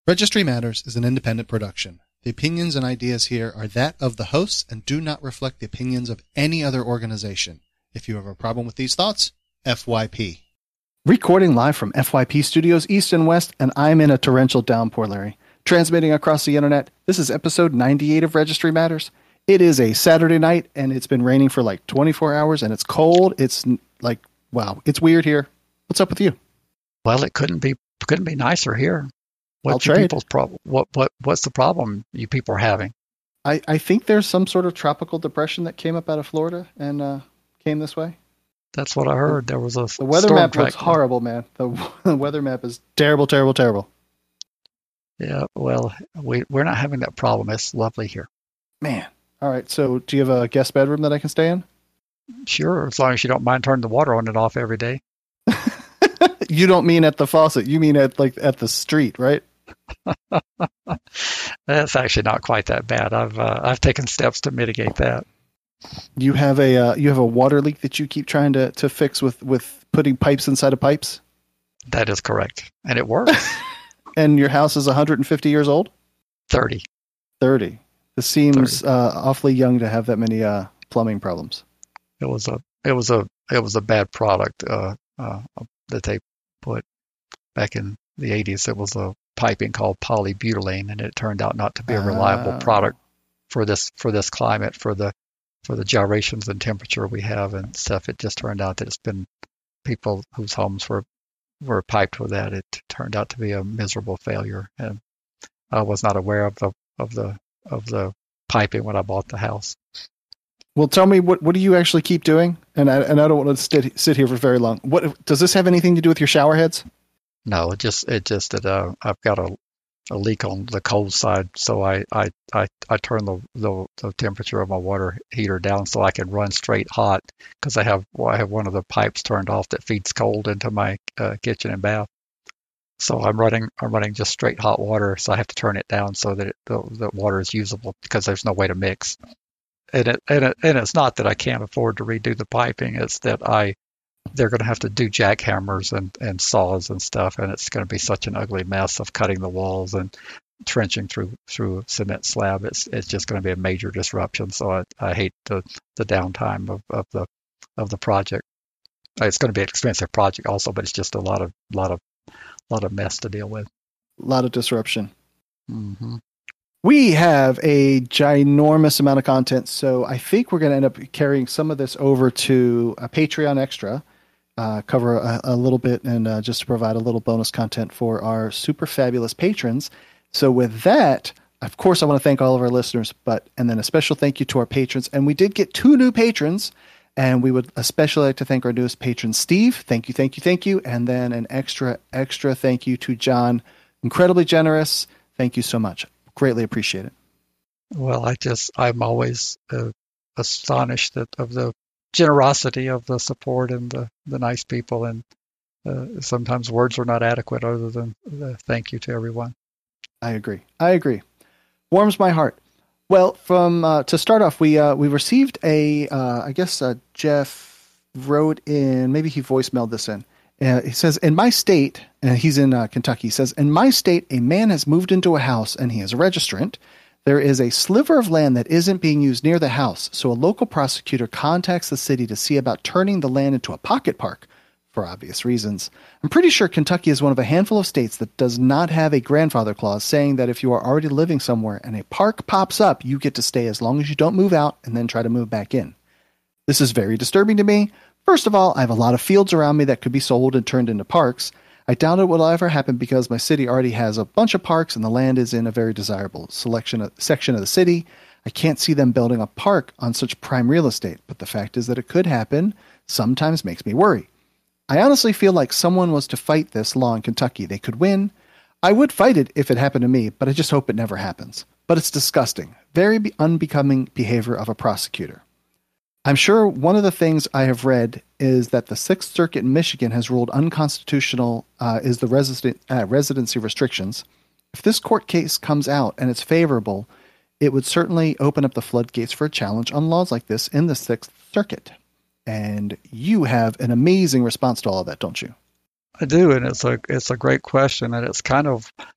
Registry Matters is an independent production. The opinions and ideas here are that of the hosts and do not reflect the opinions of any other organization. If you have a problem with these thoughts, FYP. Recording live from FYP Studios East and West, and I'm in a torrential downpour, Larry. Transmitting across the internet, this is episode 98 of Registry Matters. It is a Saturday night, and it's been raining for like 24 hours, and it's cold. It's like, wow, it's weird here. What's up with you? Well, it couldn't be nicer here. What's I'll trade. people's problem? What's the problem you people are having? I think there's some sort of tropical depression that came up out of Florida and came this way. That's what I heard. There was a The weather storm map looks track. horrible, man. The weather map is terrible, terrible, terrible. Yeah, well, we're not having that problem. It's lovely here. Man. All right, so do you have a guest bedroom that I can stay in? Sure, as long as you don't mind turning the water on and off every day. You don't mean at the faucet. You mean at the street, right? That's actually not quite that bad. I've taken steps to mitigate that. You have a water leak that you keep trying to fix with putting pipes inside of pipes? That is correct, and it works. And your house is 150 years old? 30. 30. This seems awfully young to have that many plumbing problems. It was a bad product that they put back in the 80s. It was a piping called polybutylene, and it turned out not to be a reliable product for this climate, for the gyrations in temperature we have and stuff. It just turned out that it's been people whose homes were piped with that. It turned out to be a miserable failure, and I was not aware of the piping when I bought the house. Well, tell me, what do you actually keep doing? And I don't want to sit here for very long. What does this have anything to do with your shower heads? No, it just that I've got a leak on the cold side, so I turn the temperature of my water heater down so I can run straight hot, because I have one of the pipes turned off that feeds cold into my kitchen and bath. So I'm running just straight hot water, so I have to turn it down so that the water is usable, because there's no way to mix. And it's not that I can't afford to redo the piping. It's that they're going to have to do jackhammers and saws and stuff, and it's going to be such an ugly mess of cutting the walls and trenching through a cement slab. It's just going to be a major disruption. So I hate the downtime of the project. It's going to be an expensive project also, but it's just a lot of mess to deal with. A lot of disruption. Mm-hmm. We have a ginormous amount of content, so I think we're going to end up carrying some of this over to a Patreon Extra, cover a little bit, and just to provide a little bonus content for our super fabulous patrons. So with that, of course, I want to thank all of our listeners, and then a special thank you to our patrons. And we did get 2 new patrons, and we would especially like to thank our newest patron, Steve. Thank you, thank you, thank you. And then an extra thank you to John. Incredibly generous. Thank you so much. Greatly appreciate it. Well, I'm always astonished of the generosity of the support and the nice people, and sometimes words are not adequate other than thank you to everyone. I agree. Warms my heart. Well, to start off, we received I guess Jeff wrote in, maybe he voicemailed this in. He says, in my state, and he's in Kentucky, he says, in my state, a man has moved into a house and he is a registrant. There is a sliver of land that isn't being used near the house, so a local prosecutor contacts the city to see about turning the land into a pocket park, for obvious reasons. I'm pretty sure Kentucky is one of a handful of states that does not have a grandfather clause saying that if you are already living somewhere and a park pops up, you get to stay as long as you don't move out and then try to move back in. This is very disturbing to me. First of all, I have a lot of fields around me that could be sold and turned into parks. I doubt it will ever happen because my city already has a bunch of parks and the land is in a very desirable section of the city. I can't see them building a park on such prime real estate, but the fact is that it could happen sometimes makes me worry. I honestly feel like someone was to fight this law in Kentucky. They could win. I would fight it if it happened to me, but I just hope it never happens. But it's disgusting. Very unbecoming behavior of a prosecutor. I'm sure one of the things I have read is that the Sixth Circuit in Michigan has ruled unconstitutional is the residency restrictions. If this court case comes out and it's favorable, it would certainly open up the floodgates for a challenge on laws like this in the Sixth Circuit. And you have an amazing response to all of that, don't you? I do, and it's a great question, and it's kind of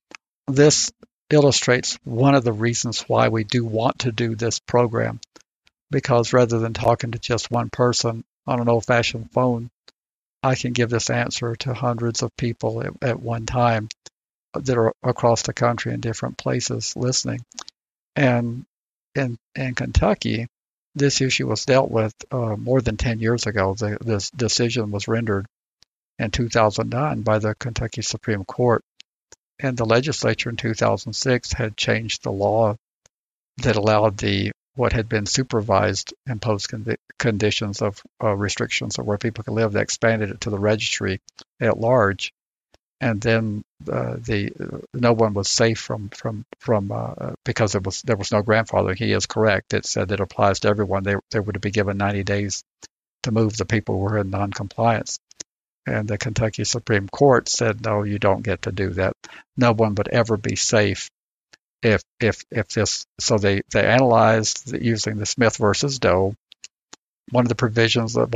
this illustrates one of the reasons why we do want to do this program, because rather than talking to just one person on an old-fashioned phone, I can give this answer to hundreds of people at one time that are across the country in different places listening. And in Kentucky, this issue was dealt with more than 10 years ago. This decision was rendered in 2009 by the Kentucky Supreme Court. And the legislature in 2006 had changed the law that allowed what had been supervised imposed conditions of restrictions of where people could live. They expanded it to the registry at large, and then no one was safe from because there was no grandfathering. He is correct. It said that it applies to everyone. They would be given 90 days to move the people who were in noncompliance. And the Kentucky Supreme Court said, no, you don't get to do that. No one would ever be safe if this. So they analyzed using the Smith versus Doe. One of the provisions, some of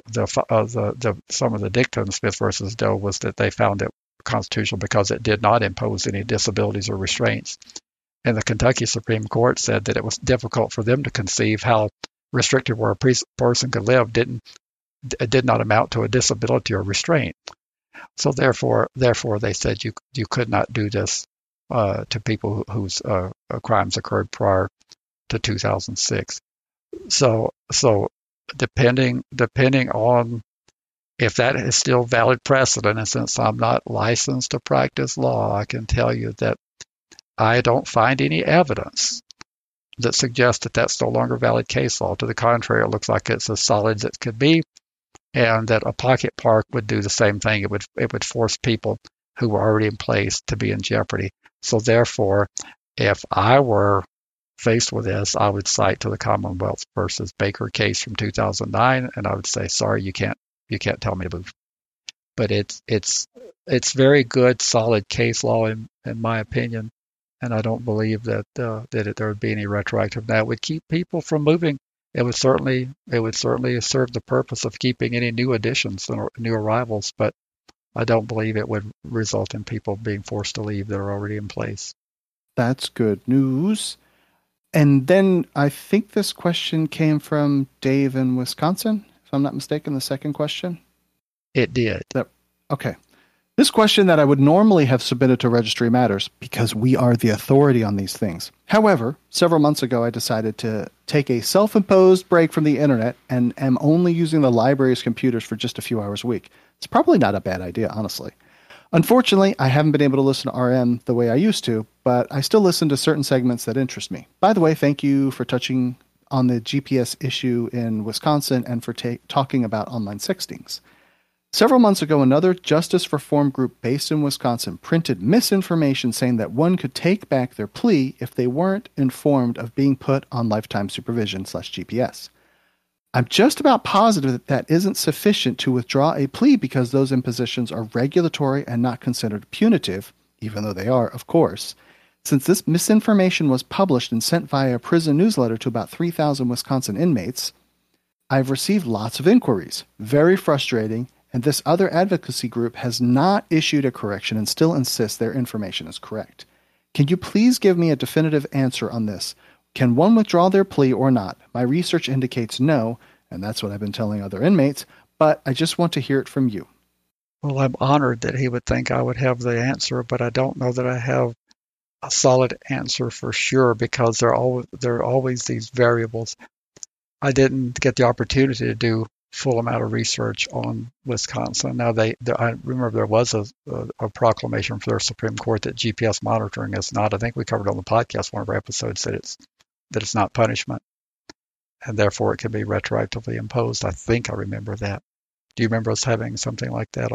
the dicta in Smith versus Doe was that they found it constitutional because it did not impose any disabilities or restraints. And the Kentucky Supreme Court said that it was difficult for them to conceive how restricted where a person could live it did not amount to a disability or restraint. So therefore they said you could not do this to people whose crimes occurred prior to 2006. So depending on if that is still valid precedent, and since I'm not licensed to practice law, I can tell you that I don't find any evidence that suggests that that's no longer valid case law. To the contrary, it looks like it's as solid as it could be, and that a pocket park would do the same thing. It would force people who were already in place to be in jeopardy. So therefore, if I were faced with this, I would cite to the Commonwealth versus Baker case from 2009, and I would say, sorry, you can't tell me to move. But it's very good, solid case law in my opinion, and I don't believe that there would be any retroactive. That would keep people from moving. It would certainly serve the purpose of keeping any new additions or new arrivals, but I don't believe it would result in people being forced to leave that are already in place. That's good news. And then I think this question came from Dave in Wisconsin, if I'm not mistaken, the second question. It did. Okay. This question that I would normally have submitted to Registry Matters because we are the authority on these things. However, several months ago, I decided to take a self-imposed break from the internet and am only using the library's computers for just a few hours a week. It's probably not a bad idea, honestly. Unfortunately, I haven't been able to listen to RM the way I used to, but I still listen to certain segments that interest me. By the way, thank you for touching on the GPS issue in Wisconsin and for talking about online sextings. Several months ago, another justice reform group based in Wisconsin printed misinformation saying that one could take back their plea if they weren't informed of being put on lifetime supervision /GPS. I'm just about positive that that isn't sufficient to withdraw a plea because those impositions are regulatory and not considered punitive, even though they are, of course. Since this misinformation was published and sent via a prison newsletter to about 3,000 Wisconsin inmates, I've received lots of inquiries. Very frustrating. And this other advocacy group has not issued a correction and still insists their information is correct. Can you please give me a definitive answer on this? Can one withdraw their plea or not? My research indicates no, and that's what I've been telling other inmates, but I just want to hear it from you. Well, I'm honored that he would think I would have the answer, but I don't know that I have a solid answer for sure because there are always these variables. I didn't get the opportunity to do full amount of research on Wisconsin. Now, I remember there was a proclamation from their Supreme Court that GPS monitoring is not. I think we covered on the podcast one of our episodes that it's not punishment, and therefore it can be retroactively imposed. I think I remember that. Do you remember us having something like that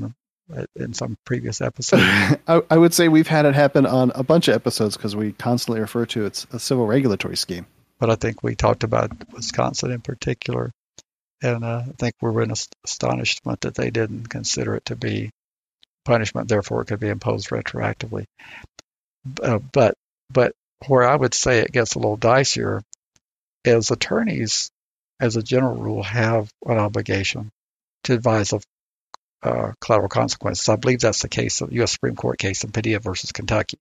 in some previous episode? I would say we've had it happen on a bunch of episodes because we constantly refer to it's a civil regulatory scheme. But I think we talked about Wisconsin in particular. And I think we were in astonishment that they didn't consider it to be punishment, therefore it could be imposed retroactively. But where I would say it gets a little dicier is attorneys, as a general rule, have an obligation to advise of collateral consequences. I believe that's the case of U.S. Supreme Court case in Padilla versus Kentucky.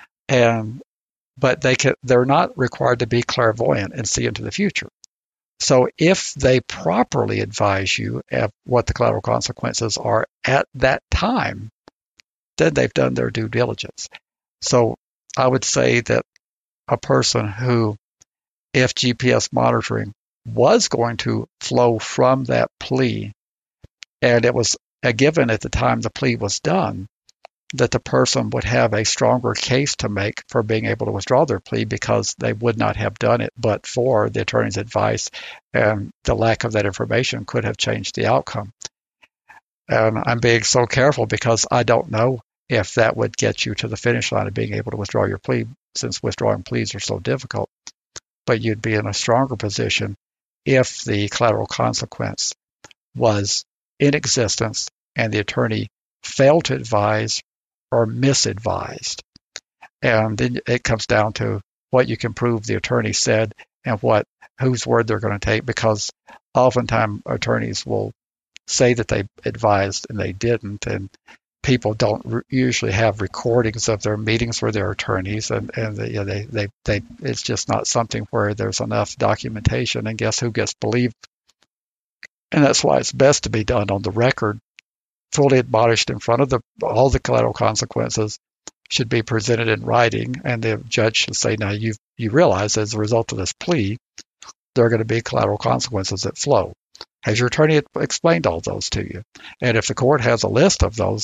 But they're not required to be clairvoyant and see into the future. So if they properly advise you of what the collateral consequences are at that time, then they've done their due diligence. So I would say that a person who, if GPS monitoring was going to flow from that plea, and it was a given at the time the plea was done, that the person would have a stronger case to make for being able to withdraw their plea because they would not have done it but for the attorney's advice, and the lack of that information could have changed the outcome. And I'm being so careful because I don't know if that would get you to the finish line of being able to withdraw your plea, since withdrawing pleas are so difficult. But you'd be in a stronger position if the collateral consequence was in existence and the attorney failed to advise or misadvised. And then it comes down to what you can prove the attorney said and whose word they're going to take, because oftentimes attorneys will say that they advised and they didn't, and people don't usually have recordings of their meetings with their attorneys, and they it's just not something where there's enough documentation, and guess who gets believed? And that's why it's best to be done on the record, fully admonished in front of all the collateral consequences should be presented in writing, and the judge should say, now you realize as a result of this plea, there are going to be collateral consequences that flow. Has your attorney explained all those to you? And if the court has a list of those,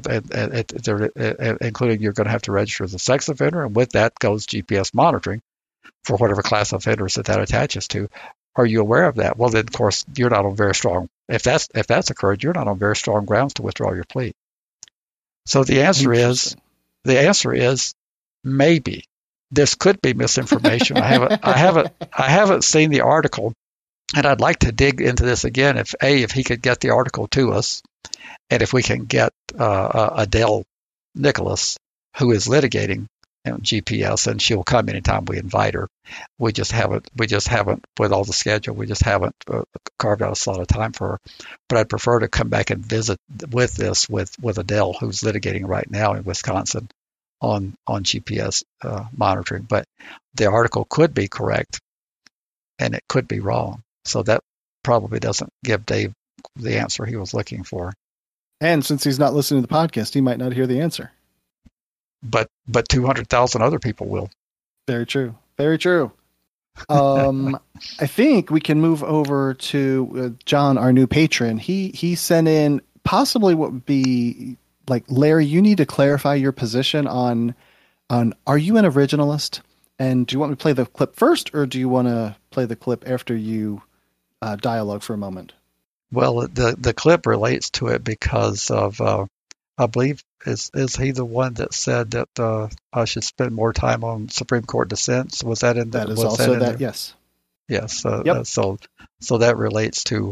including you're going to have to register as a sex offender, and with that goes GPS monitoring for whatever class of offenders that attaches to, are you aware of that? Well, then, of course, you're not on very strong. If that's occurred, you're not on very strong grounds to withdraw your plea. So the answer is maybe. This could be misinformation. I haven't seen the article, and I'd like to dig into this again. If he could get the article to us, and if we can get Adele Nicholas, who is litigating GPS, and she'll come anytime we invite her. We just haven't with all the schedule. We just haven't carved out a slot of time for her. But I'd prefer to come back and visit with Adele, who's litigating right now in Wisconsin on GPS monitoring. But the article could be correct, and it could be wrong. So that probably doesn't give Dave the answer he was looking for. And since he's not listening to the podcast, he might not hear the answer. But 200,000 other people will. Very true. Very true. I think we can move over to John, our new patron. He sent in possibly what would be like, Larry, you need to clarify your position on are you an originalist? And do you want me to play the clip first, or do you want to play the clip after you dialogue for a moment? Well, the clip relates to it because of I believe is he the one that said that I should spend more time on Supreme Court dissents? Was that in that? That is also that. Yes. Yes. Yep. So that relates to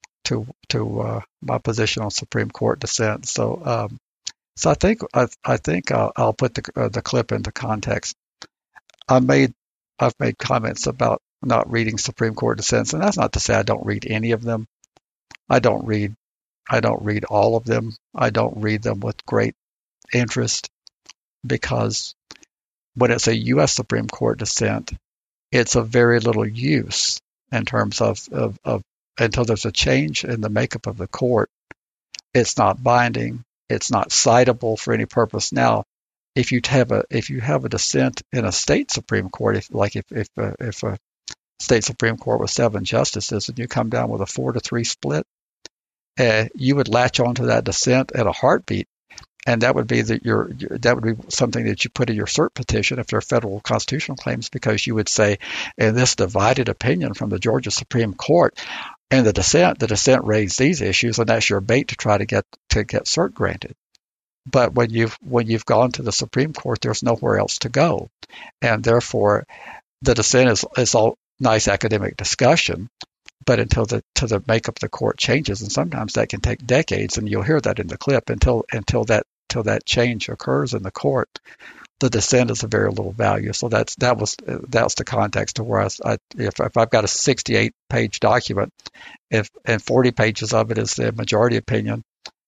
my position on Supreme Court dissent. So I think I'll put the clip into context. I've made comments about not reading Supreme Court dissents, and that's not to say I don't read any of them. I don't read all of them. I don't read them with great interest, because when it's a U.S. Supreme Court dissent, it's of very little use in terms of until there's a change in the makeup of the court. It's not binding. It's not citable for any purpose. Now, if you have a dissent in a state Supreme Court, if a state Supreme Court with 7 justices and you come down with a 4-3 split, you would latch onto that dissent at a heartbeat, and that would be something that you put in your cert petition if there are federal constitutional claims, because you would say, in this divided opinion from the Georgia Supreme Court, and the dissent raised these issues, and that's your bait to try to get cert granted. But when you've gone to the Supreme Court, there's nowhere else to go, and therefore the dissent is all nice academic discussion. But until the makeup of the court changes, and sometimes that can take decades, and you'll hear that in the clip, until that change occurs in the court, the dissent is of very little value. So that's the context to where if I've got a 68-page document, and 40 pages of it is the majority opinion,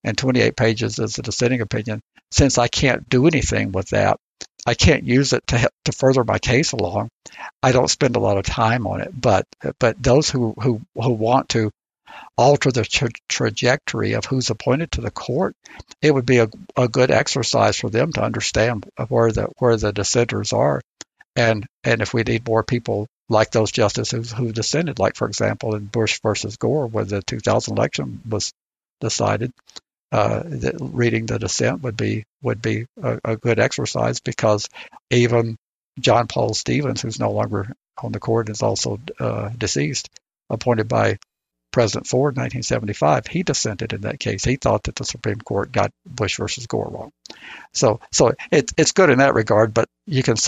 and 28 pages is the dissenting opinion. Since I can't do anything with that, I can't use it to further my case along. I don't spend a lot of time on it, but those who want to alter the trajectory of who's appointed to the court, it would be a good exercise for them to understand where the dissenters are, and if we need more people like those justices who dissented, like for example in Bush versus Gore, where the 2000 election was decided. That reading the dissent would be a good exercise, because even John Paul Stevens, who's no longer on the court, is also deceased, appointed by President Ford in 1975. He dissented in that case. He thought that the Supreme Court got Bush versus Gore wrong. So it's good in that regard. But you can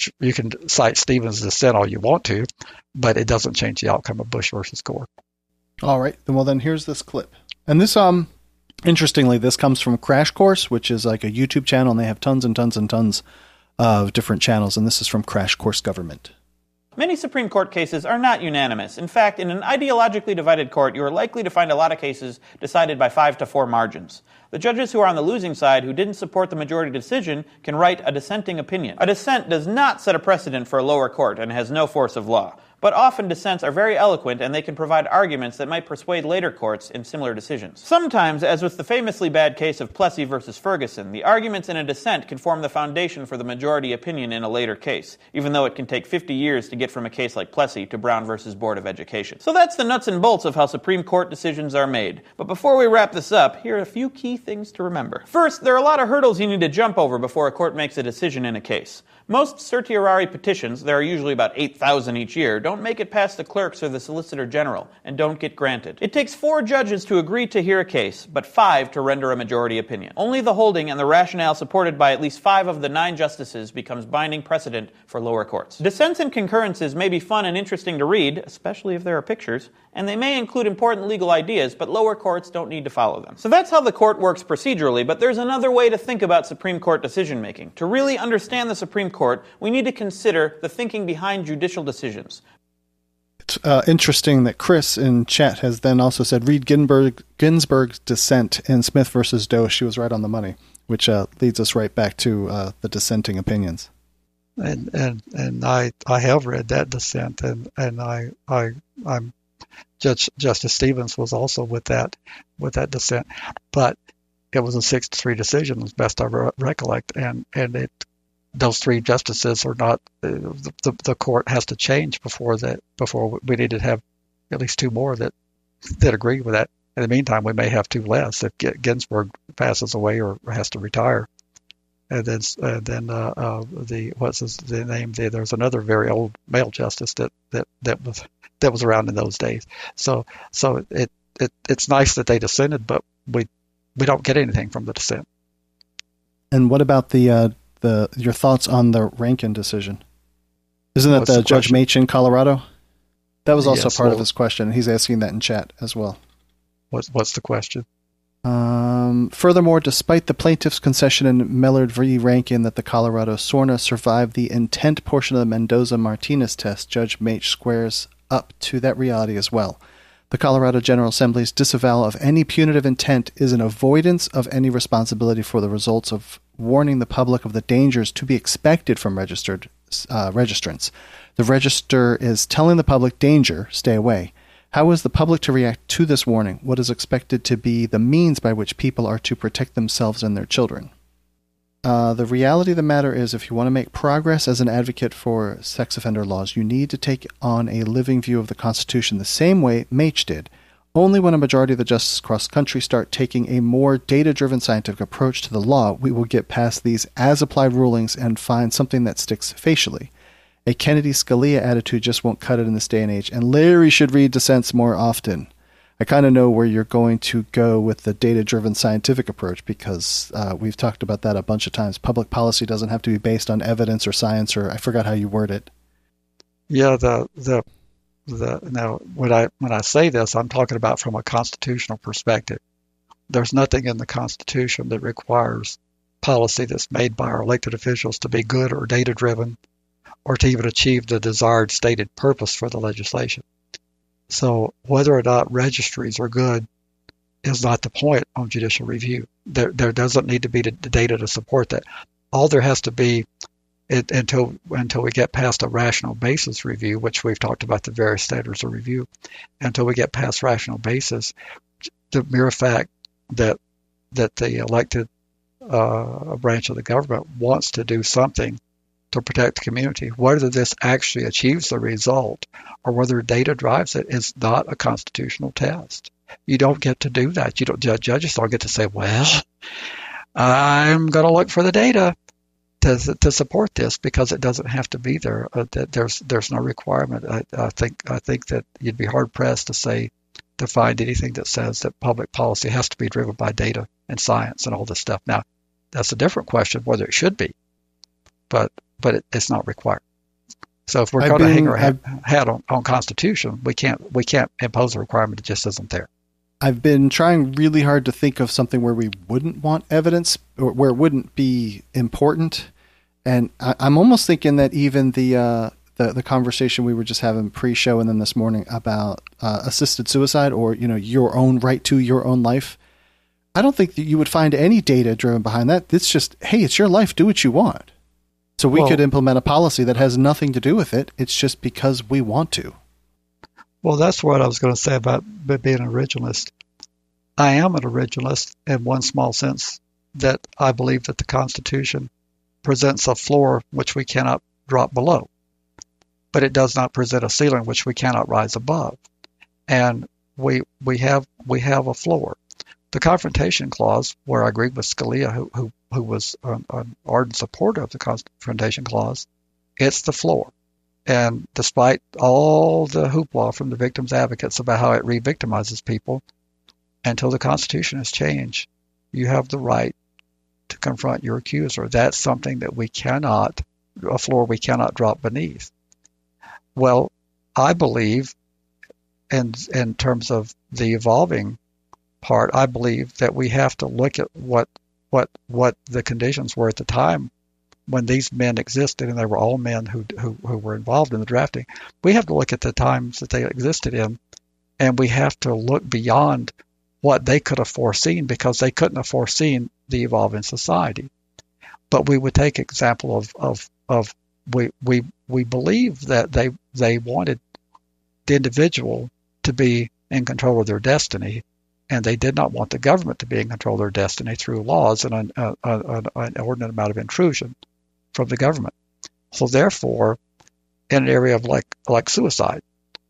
cite Stevens' dissent all you want to, but it doesn't change the outcome of Bush versus Gore. All right. Well, then here's this clip, and this interestingly, this comes from Crash Course, which is like a YouTube channel, and they have tons and tons and tons of different channels, and this is from Crash Course Government. Many Supreme Court cases are not unanimous. In fact, in an ideologically divided court, you are likely to find a lot of cases decided by 5-4 margins. The judges who are on the losing side, who didn't support the majority decision, can write a dissenting opinion. A dissent does not set a precedent for a lower court and has no force of law. But often dissents are very eloquent, and they can provide arguments that might persuade later courts in similar decisions. Sometimes, as with the famously bad case of Plessy versus Ferguson, the arguments in a dissent can form the foundation for the majority opinion in a later case, even though it can take 50 years to get from a case like Plessy to Brown versus Board of Education. So that's the nuts and bolts of how Supreme Court decisions are made. But before we wrap this up, here are a few key things to remember. First, there are a lot of hurdles you need to jump over before a court makes a decision in a case. Most certiorari petitions, there are usually about 8,000 each year, don't make it past the clerks or the Solicitor General and don't get granted. It takes 4 judges to agree to hear a case, but 5 to render a majority opinion. Only the holding and the rationale supported by at least 5 of the 9 justices becomes binding precedent for lower courts. Dissents and concurrences may be fun and interesting to read, especially if there are pictures, and they may include important legal ideas, but lower courts don't need to follow them. So that's how the court works procedurally, but there's another way to think about Supreme Court decision-making. To really understand the Supreme Court, we need to consider the thinking behind judicial decisions. It's interesting that Chris in chat has then also said, read Ginsburg's dissent in Smith versus Doe. She was right on the money, which leads us right back to the dissenting opinions. And I have read that dissent, and I'm Justice Stevens was also with that dissent, but it was a 6-3 decision, as best I recollect, and those 3 justices are not. The court has to change before we need to have at least 2 more that agree with that. In the meantime, we may have 2 less if Ginsburg passes away or has to retire. And then what's the name? There's another very old male justice that was around in those days. So it's nice that they dissented, but we don't get anything from the dissent. And what about your thoughts on the Rankin decision? Isn't that the Judge Mach in Colorado? That was also part of his question. He's asking that in chat as well. What's the question? Furthermore, despite the plaintiff's concession in Mellard v. Rankin that the Colorado SORNA survived the intent portion of the Mendoza-Martinez test, Judge Mach squares up to that reality as well. The Colorado General Assembly's disavowal of any punitive intent is an avoidance of any responsibility for the results of warning the public of the dangers to be expected from registrants. The register is telling the public, danger, stay away. How is the public to react to this warning? What is expected to be the means by which people are to protect themselves and their children? The reality of the matter is, if you want to make progress as an advocate for sex offender laws, you need to take on a living view of the Constitution the same way Mach did. Only when a majority of the justices across the country start taking a more data-driven scientific approach to the law, we will get past these as-applied rulings and find something that sticks facially. A Kennedy-Scalia attitude just won't cut it in this day and age, and Larry should read dissents more often. I kind of know where you're going to go with the data-driven scientific approach, because we've talked about that a bunch of times. Public policy doesn't have to be based on evidence or science, or I forgot how you word it. Yeah, now when I say this, I'm talking about from a constitutional perspective. There's nothing in the Constitution that requires policy that's made by our elected officials to be good or data-driven, or to even achieve the desired stated purpose for the legislation. So whether or not registries are good is not the point on judicial review. There doesn't need to be the data to support that. All there has to be, until we get past a rational basis review, which we've talked about the various standards of review, until we get past rational basis, the mere fact that the elected branch of the government wants to do something to protect the community, whether this actually achieves the result or whether data drives it, is not a constitutional test. You don't get to do that. Judges don't get to say, well, I'm going to look for the data to support this, because it doesn't have to be there. There's no requirement. I think that you'd be hard pressed to find anything that says that public policy has to be driven by data and science and all this stuff. Now, that's a different question whether it should be, but it's not required. So if we're going to hang our hat on Constitution, we can't impose a requirement that just isn't there. I've been trying really hard to think of something where we wouldn't want evidence, or where it wouldn't be important. And I'm almost thinking that even the conversation we were just having pre-show and then this morning about assisted suicide, or your own right to your own life, I don't think that you would find any data driven behind that. It's just, hey, it's your life, do what you want. So we could implement a policy that has nothing to do with it. It's just because we want to. Well, that's what I was going to say about being an originalist. I am an originalist in one small sense, that I believe that the Constitution presents a floor which we cannot drop below, but it does not present a ceiling which we cannot rise above. And we have a floor. The Confrontation Clause, where I agree with Scalia, who was an ardent supporter of the Confrontation Clause, it's the floor. And despite all the hoopla from the victims' advocates about how it re-victimizes people, until the Constitution is changed, you have the right to confront your accuser. That's something that a floor we cannot drop beneath. Well, I believe, in terms of the evolving part, I believe that we have to look at what the conditions were at the time when these men existed, and they were all men who were involved in the drafting. We have to look at the times that they existed in, and we have to look beyond what they could have foreseen, because they couldn't have foreseen the evolving society. But we would take example of we believe that they wanted the individual to be in control of their destiny, and they did not want the government to be in control of their destiny through laws and an inordinate amount of intrusion from the government. So therefore, in an area of like suicide,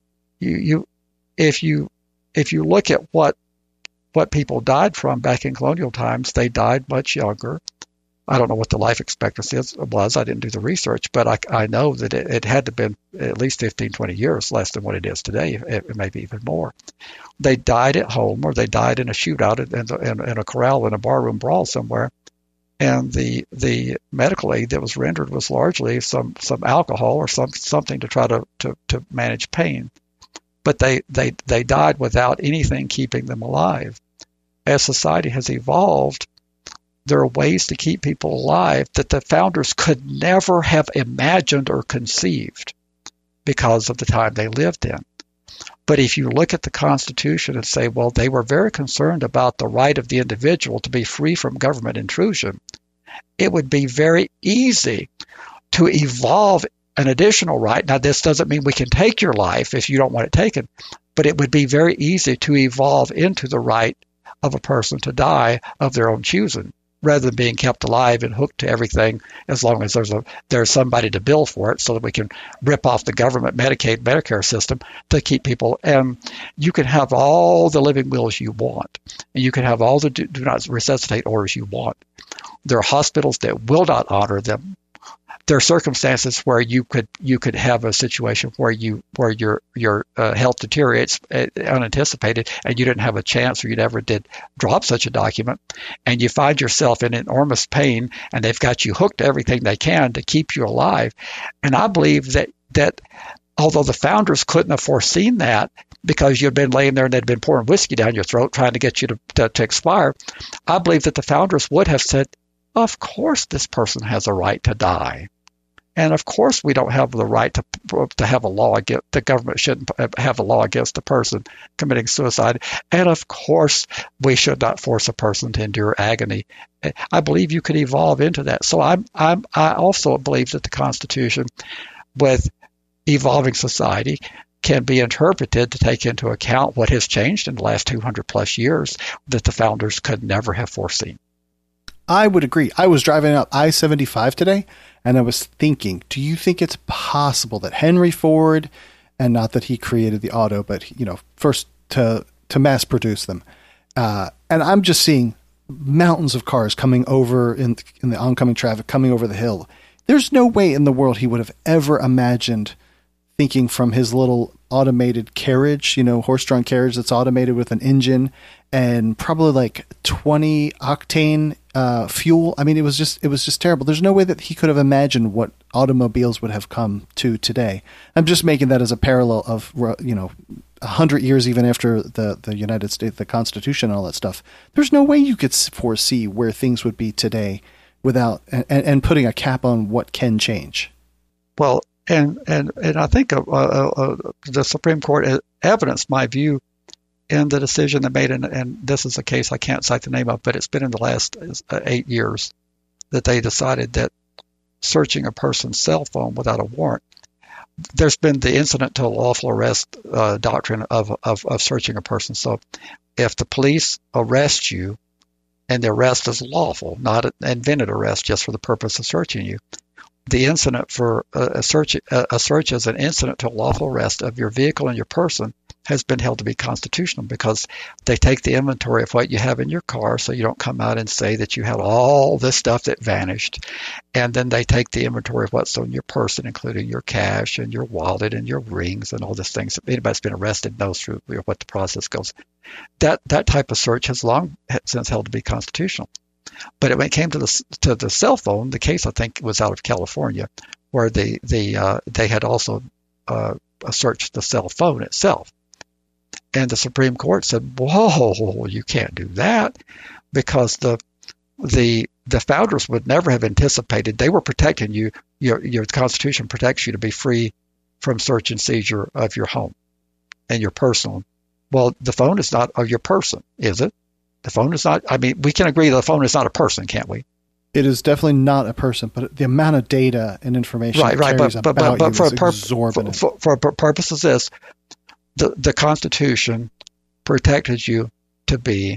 if you look at what people died from back in colonial times, they died much younger. I don't know what the life expectancy was. I didn't do the research, but I know that it had to have been at least 15, 20 years less than what it is today, maybe even more. They died at home, or they died in a shootout in a corral in a barroom brawl somewhere. And the medical aid that was rendered was largely some alcohol or something to try to manage pain. But they died without anything keeping them alive. As society has evolved, there are ways to keep people alive that the founders could never have imagined or conceived because of the time they lived in. But if you look at the Constitution and say, well, they were very concerned about the right of the individual to be free from government intrusion, it would be very easy to evolve an additional right. Now, this doesn't mean we can take your life if you don't want it taken, but it would be very easy to evolve into the right of a person to die of their own choosing, rather than being kept alive and hooked to everything, as long as there's somebody to bill for it, so that we can rip off the government Medicaid, Medicare system to keep people. And you can have all the living wills you want, and you can have all the do not resuscitate orders you want. There are hospitals that will not honor them. There are circumstances where you could have a situation where your health deteriorates unanticipated, and you didn't have a chance, or you never did drop such a document, and you find yourself in enormous pain, and they've got you hooked to everything they can to keep you alive. And I believe that although the founders couldn't have foreseen that, because you'd been laying there and they'd been pouring whiskey down your throat trying to get you to expire, I believe that the founders would have said, of course this person has a right to die. And of course, we don't have the right to have a law against the government shouldn't have a law against a person committing suicide. And of course, we should not force a person to endure agony. I believe you could evolve into that. So I also believe that the Constitution, with evolving society, can be interpreted to take into account what has changed in the last 200 plus years that the founders could never have foreseen. I would agree. I was driving up I-75 today, and I was thinking, do you think it's possible that Henry Ford, and not that he created the auto, but first to mass produce them, and I'm just seeing mountains of cars coming over in the oncoming traffic, coming over the hill. There's no way in the world he would have ever imagined thinking from his little automated carriage, horse-drawn carriage that's automated with an engine and probably like 20 octane fuel. I mean, it was just terrible. There's no way that he could have imagined what automobiles would have come to today. I'm just making that as a parallel of 100 years even after the United States, the Constitution, and all that stuff. There's no way you could foresee where things would be today without and putting a cap on what can change. Well, and I think the Supreme Court evidenced my view in the decision they made, and this is a case I can't cite the name of, but it's been in the last 8 years that they decided that searching a person's cell phone without a warrant, there's been the incident to lawful arrest doctrine of searching a person. So if the police arrest you and the arrest is lawful, not an invented arrest just for the purpose of searching you, the incident for a search as an incident to a lawful arrest of your vehicle and your person has been held to be constitutional because they take the inventory of what you have in your car, so you don't come out and say that you had all this stuff that vanished. And then they take the inventory of what's on your person, including your cash and your wallet and your rings and all these things. Anybody that's been arrested knows through what the process goes. That type of search has long since held to be constitutional. But when it came to the cell phone, the case I think was out of California, where they had also searched the cell phone itself, and the Supreme Court said, "Whoa, you can't do that," because the founders would never have anticipated. They were protecting you. Your Constitution protects you to be free from search and seizure of your home and your personal. Well, the phone is not of your person, is it? The phone is not. I mean, we can agree the phone is not a person, can't we? It is definitely not a person, but the amount of data and information right, carries but for exorbitant. For purposes of this, the Constitution protected you to be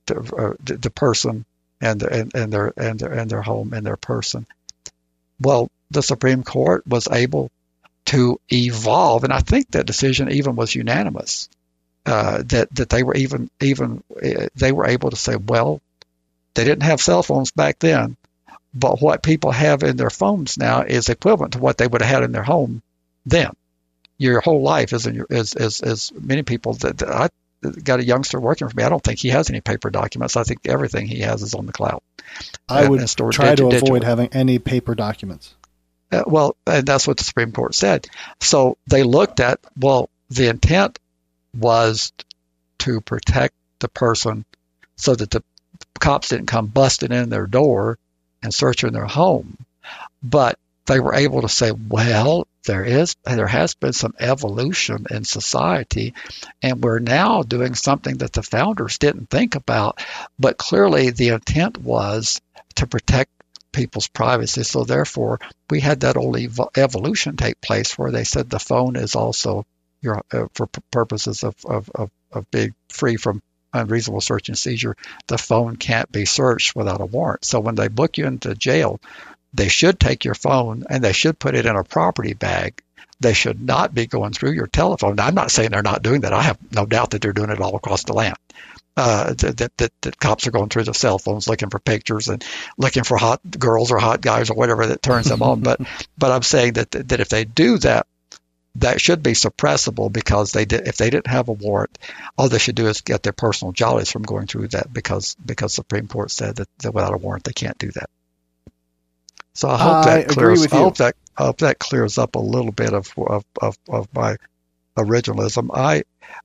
the person and their home and their person. Well, the Supreme Court was able to evolve, and I think that decision even was unanimous. That they were they were able to say, well, they didn't have cell phones back then, but what people have in their phones now is equivalent to what they would have had in their home then. Your whole life is many people that I got a youngster working for me. I don't think he has any paper documents. I think everything he has is on the cloud. I would try to avoid having any paper documents. Well, and that's what the Supreme Court said. So they looked at, well, the intent was to protect the person so that the cops didn't come busting in their door and searching their home. But they were able to say, well, there has been some evolution in society, and we're now doing something that the founders didn't think about, but clearly the intent was to protect people's privacy. So therefore, we had that old evolution take place where they said the phone is also for purposes of being free from unreasonable search and seizure, the phone can't be searched without a warrant. So when they book you into jail, they should take your phone and they should put it in a property bag. They should not be going through your telephone. Now, I'm not saying they're not doing that. I have no doubt that they're doing it all across the land. That cops are going through the cell phones looking for pictures and looking for hot girls or hot guys or whatever that turns them on. But I'm saying that if they do that, that should be suppressible because if they didn't have a warrant, all they should do is get their personal jollies from going through that because Supreme Court said that without a warrant they can't do that. So I hope that clears up a little bit of my originalism.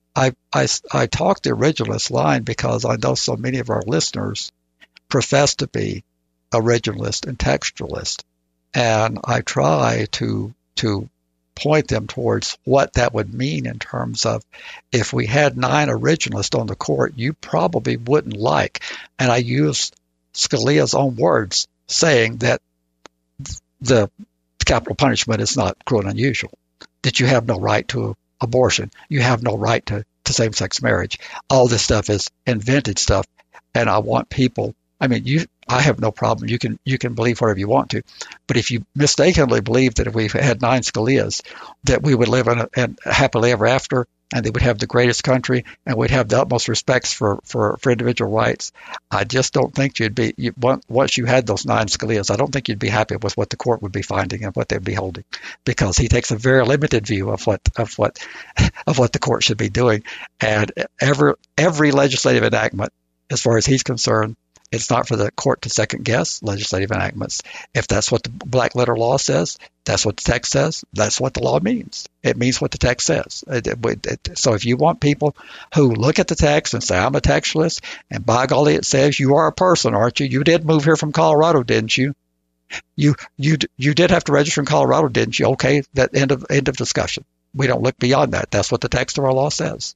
I talk the originalist line because I know so many of our listeners profess to be originalist and textualist. And I try to point them towards what that would mean in terms of if we had 9 originalists on the court, you probably wouldn't like. And I use Scalia's own words saying that the capital punishment is not cruel and unusual, that you have no right to abortion, you have no right to same-sex marriage. All this stuff is invented stuff, and I want people. I mean, I have no problem. You can believe whatever you want to, but if you mistakenly believe that if we had 9 Scalias, that we would live in happily ever after, and they would have the greatest country, and we'd have the utmost respects for individual rights, I just don't think once you had those 9 Scalias, I don't think you'd be happy with what the court would be finding and what they'd be holding, because he takes a very limited view of what the court should be doing. And every legislative enactment, as far as he's concerned, it's not for the court to second guess legislative enactments. If that's what the black letter law says, that's what the text says, that's what the law means. It means what the text says. So if you want people who look at the text and say, I'm a textualist, and by golly, it says you are a person, aren't you? You did move here from Colorado, didn't you? You did have to register in Colorado, didn't you? Okay, that end of discussion. We don't look beyond that. That's what the text of our law says.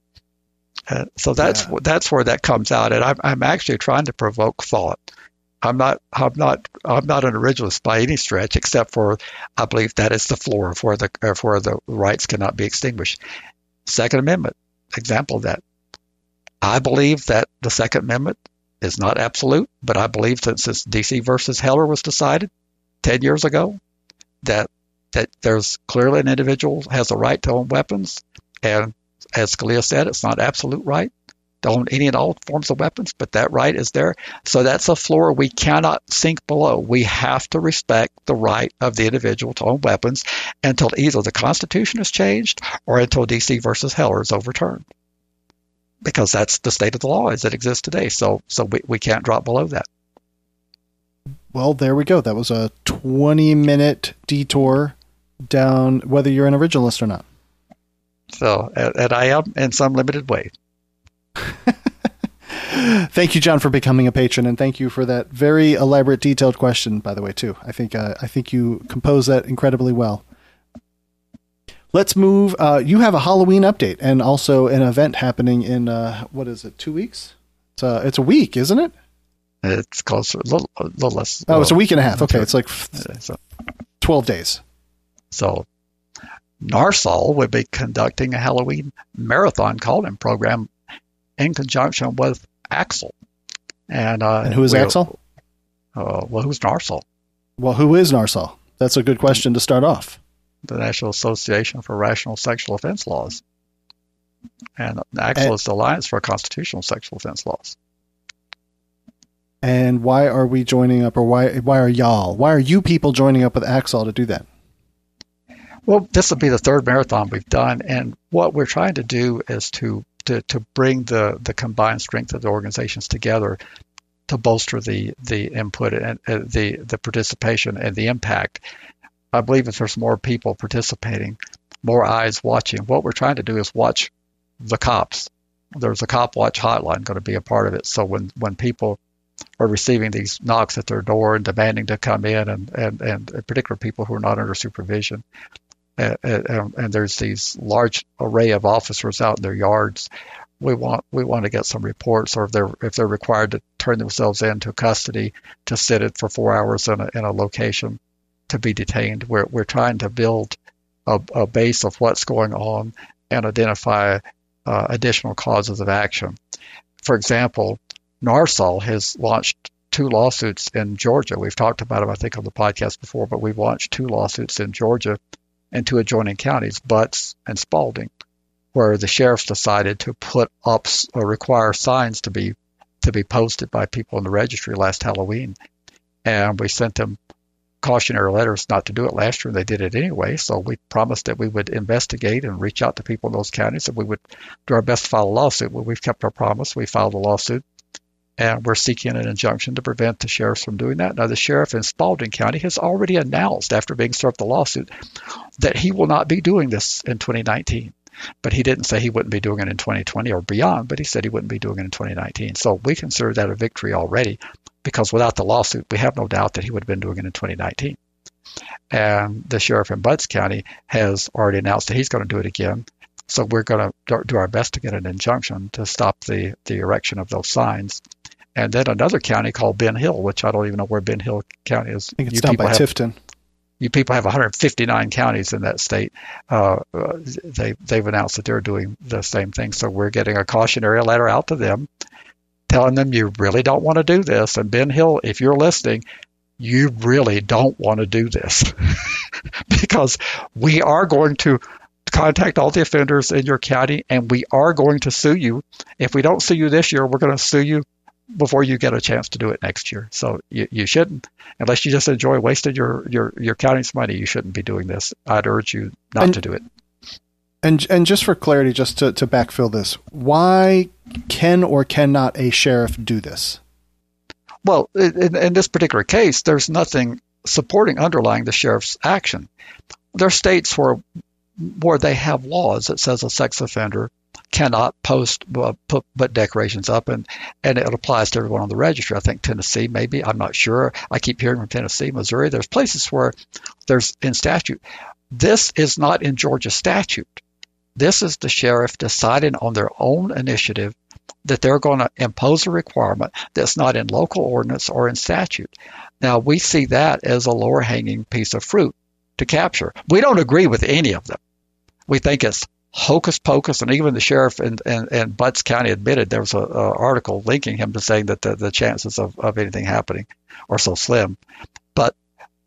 So that's where that comes out, and I'm actually trying to provoke thought. I'm not an originalist by any stretch, except for I believe that is the floor of where the rights cannot be extinguished. Second Amendment, example of that. I believe that the Second Amendment is not absolute, but I believe that since D.C. versus Heller was decided 10 years ago, that there's clearly an individual has a right to own weapons, and as Scalia said, it's not absolute right to own any and all forms of weapons, but that right is there. So that's a floor we cannot sink below. We have to respect the right of the individual to own weapons until either the Constitution is changed or until D.C. versus Heller is overturned, because that's the state of the law as it exists today. So we can't drop below that. Well, there we go. That was a 20-minute detour down whether you're an originalist or not. So, and I am in some limited way. Thank you, John, for becoming a patron, and thank you for that very elaborate, detailed question, by the way, too. I think you composed that incredibly well. Let's move. You have a Halloween update and also an event happening in, 2 weeks? It's a week, isn't it? It's closer, a little less. Oh, it's a week and a half. Okay, it's like 12 days. So NARSOL would be conducting a Halloween marathon call-in program in conjunction with Axel. And who is Axel? Well, who's NARSOL? Well, who is NARSOL? That's a good question to start off. The National Association for Rational Sexual Offense Laws. And Axel is the Alliance for Constitutional Sexual Offense Laws. And why are we joining up, or why are you people joining up with Axel to do that? Well, this will be the third marathon we've done, and what we're trying to do is to bring the combined strength of the organizations together to bolster the input and the participation and the impact. I believe if there's more people participating, more eyes watching, what we're trying to do is watch the cops. There's a cop watch hotline going to be a part of it. So when people are receiving these knocks at their door and demanding to come in, and particular people who are not under supervision, and there's these large array of officers out in their yards, we want to get some reports, or if they're required to turn themselves into custody to sit it for 4 hours in a location to be detained. We're trying to build a base of what's going on and identify additional causes of action. For example, NARSOL has launched 2 lawsuits in Georgia. We've talked about them, I think, on the podcast before, but we've launched 2 lawsuits in Georgia in 2 adjoining counties, Butts and Spalding, where the sheriffs decided to put up or require signs to be posted by people in the registry last Halloween. And we sent them cautionary letters not to do it last year, and they did it anyway. So we promised that we would investigate and reach out to people in those counties, and we would do our best to file a lawsuit. Well, we've kept our promise. We filed a lawsuit, and we're seeking an injunction to prevent the sheriffs from doing that. Now, the sheriff in Spalding County has already announced, after being served the lawsuit, that he will not be doing this in 2019. But he didn't say he wouldn't be doing it in 2020 or beyond, but he said he wouldn't be doing it in 2019. So we consider that a victory already, because without the lawsuit, we have no doubt that he would have been doing it in 2019. and the sheriff in Butts County has already announced that he's going to do it again. So we're going to do our best to get an injunction to stop the erection of those signs. And then another county called Ben Hill, which I don't even know where Ben Hill County is. I think it's down by Tifton. You people have 159 counties in that state. They've announced that they're doing the same thing. So we're getting a cautionary letter out to them, telling them you really don't want to do this. And Ben Hill, if you're listening, you really don't want to do this because we are going to contact all the offenders in your county, and we are going to sue you. If we don't sue you this year, we're going to sue you before you get a chance to do it next year. So you shouldn't, unless you just enjoy wasting your county's money, you shouldn't be doing this. I'd urge you not to do it. And just for clarity, just to backfill this, why can or cannot a sheriff do this? Well, in this particular case, there's nothing underlying the sheriff's action. There are states where they have laws that says a sex offender cannot put decorations up, and it applies to everyone on the registry. I think Tennessee, maybe, I'm not sure. I keep hearing from Tennessee, Missouri. There's places where there's in statute. This is not in Georgia statute. This is the sheriff deciding on their own initiative that they're going to impose a requirement that's not in local ordinance or in statute. Now, we see that as a lower hanging piece of fruit to capture. We don't agree with any of them. We think it's hocus pocus, and even the sheriff in Butts County admitted there was an article linking him to saying that the chances of anything happening are so slim. But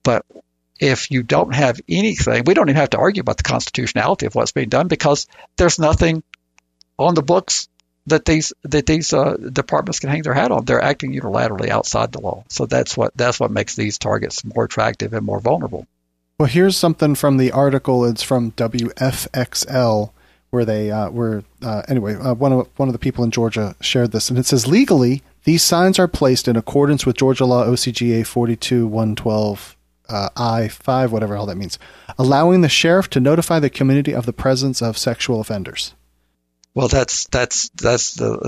if you don't have anything, we don't even have to argue about the constitutionality of what's being done, because there's nothing on the books that these departments can hang their hat on. They're acting unilaterally outside the law. So that's what makes these targets more attractive and more vulnerable. Well, here's something from the article. It's from WFXL, where they one of the people in Georgia shared this, and it says, legally, these signs are placed in accordance with Georgia law OCGA 42-112 I-5, whatever all that means, allowing the sheriff to notify the community of the presence of sexual offenders. Well, that's the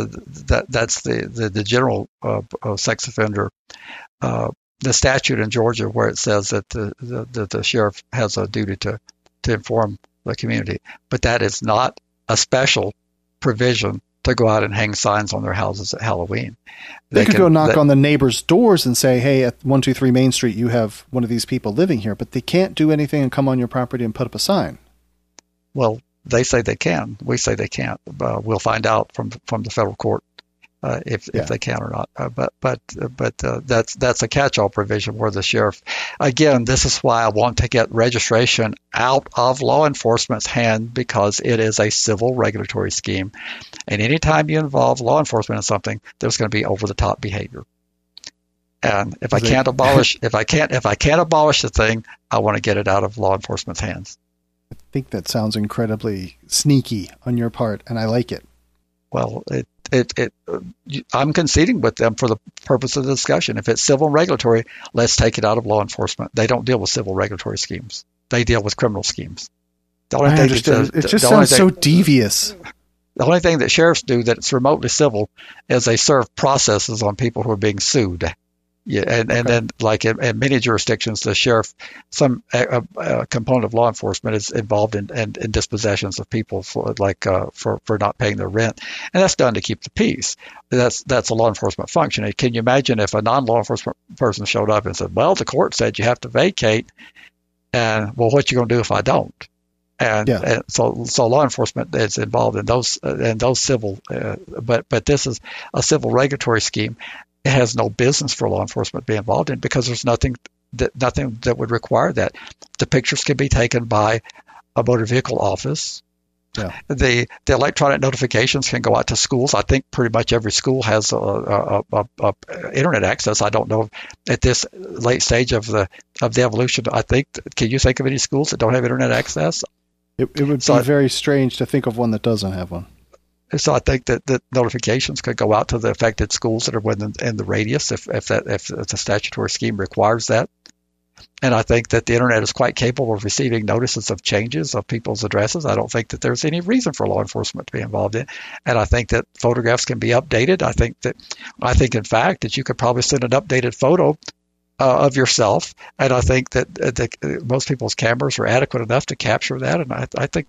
general sex offender. The statute in Georgia where it says that the sheriff has a duty to inform the community, but that is not a special provision to go out and hang signs on their houses at Halloween. They could go knock on the neighbors' doors and say, hey, at 123 Main Street, you have one of these people living here, but they can't do anything and come on your property and put up a sign. Well, they say they can. We say they can't. We'll find out from the federal court if they can or not. But that's a catch-all provision where the sheriff. Again, this is why I want to get registration out of law enforcement's hand, because it is a civil regulatory scheme, and anytime you involve law enforcement in something, there's going to be over-the-top behavior. And if I can't abolish the thing, I want to get it out of law enforcement's hands. I think that sounds incredibly sneaky on your part, and I like it. Well, I'm conceding with them for the purpose of the discussion. If it's civil and regulatory, let's take it out of law enforcement. They don't deal with civil regulatory schemes. They deal with criminal schemes. I understand. It just sounds so devious. The only thing that sheriffs do that's remotely civil is they serve processes on people who are being sued. Yeah, and then, like in many jurisdictions, the sheriff, some component of law enforcement is involved in dispossessions of people for not paying their rent, and that's done to keep the peace. That's a law enforcement function. And can you imagine if a non-law enforcement person showed up and said, "Well, the court said you have to vacate," and well, what you going to do if I don't? And so law enforcement is involved in those civil, but this is a civil regulatory scheme. It has no business for law enforcement to be involved in, because there's nothing that would require that. The pictures can be taken by a motor vehicle office. Yeah. The electronic notifications can go out to schools. I think pretty much every school has a internet access. I don't know at this late stage of the evolution. Can you think of any schools that don't have internet access? It would be very strange to think of one that doesn't have one. So I think that notifications could go out to the affected schools that are within the radius if the statutory scheme requires that. And I think that the internet is quite capable of receiving notices of changes of people's addresses. I don't think that there's any reason for law enforcement to be involved in. And I think that photographs can be updated. I think in fact that you could probably send an updated photo of yourself, and I think that most people's cameras are adequate enough to capture that. And I think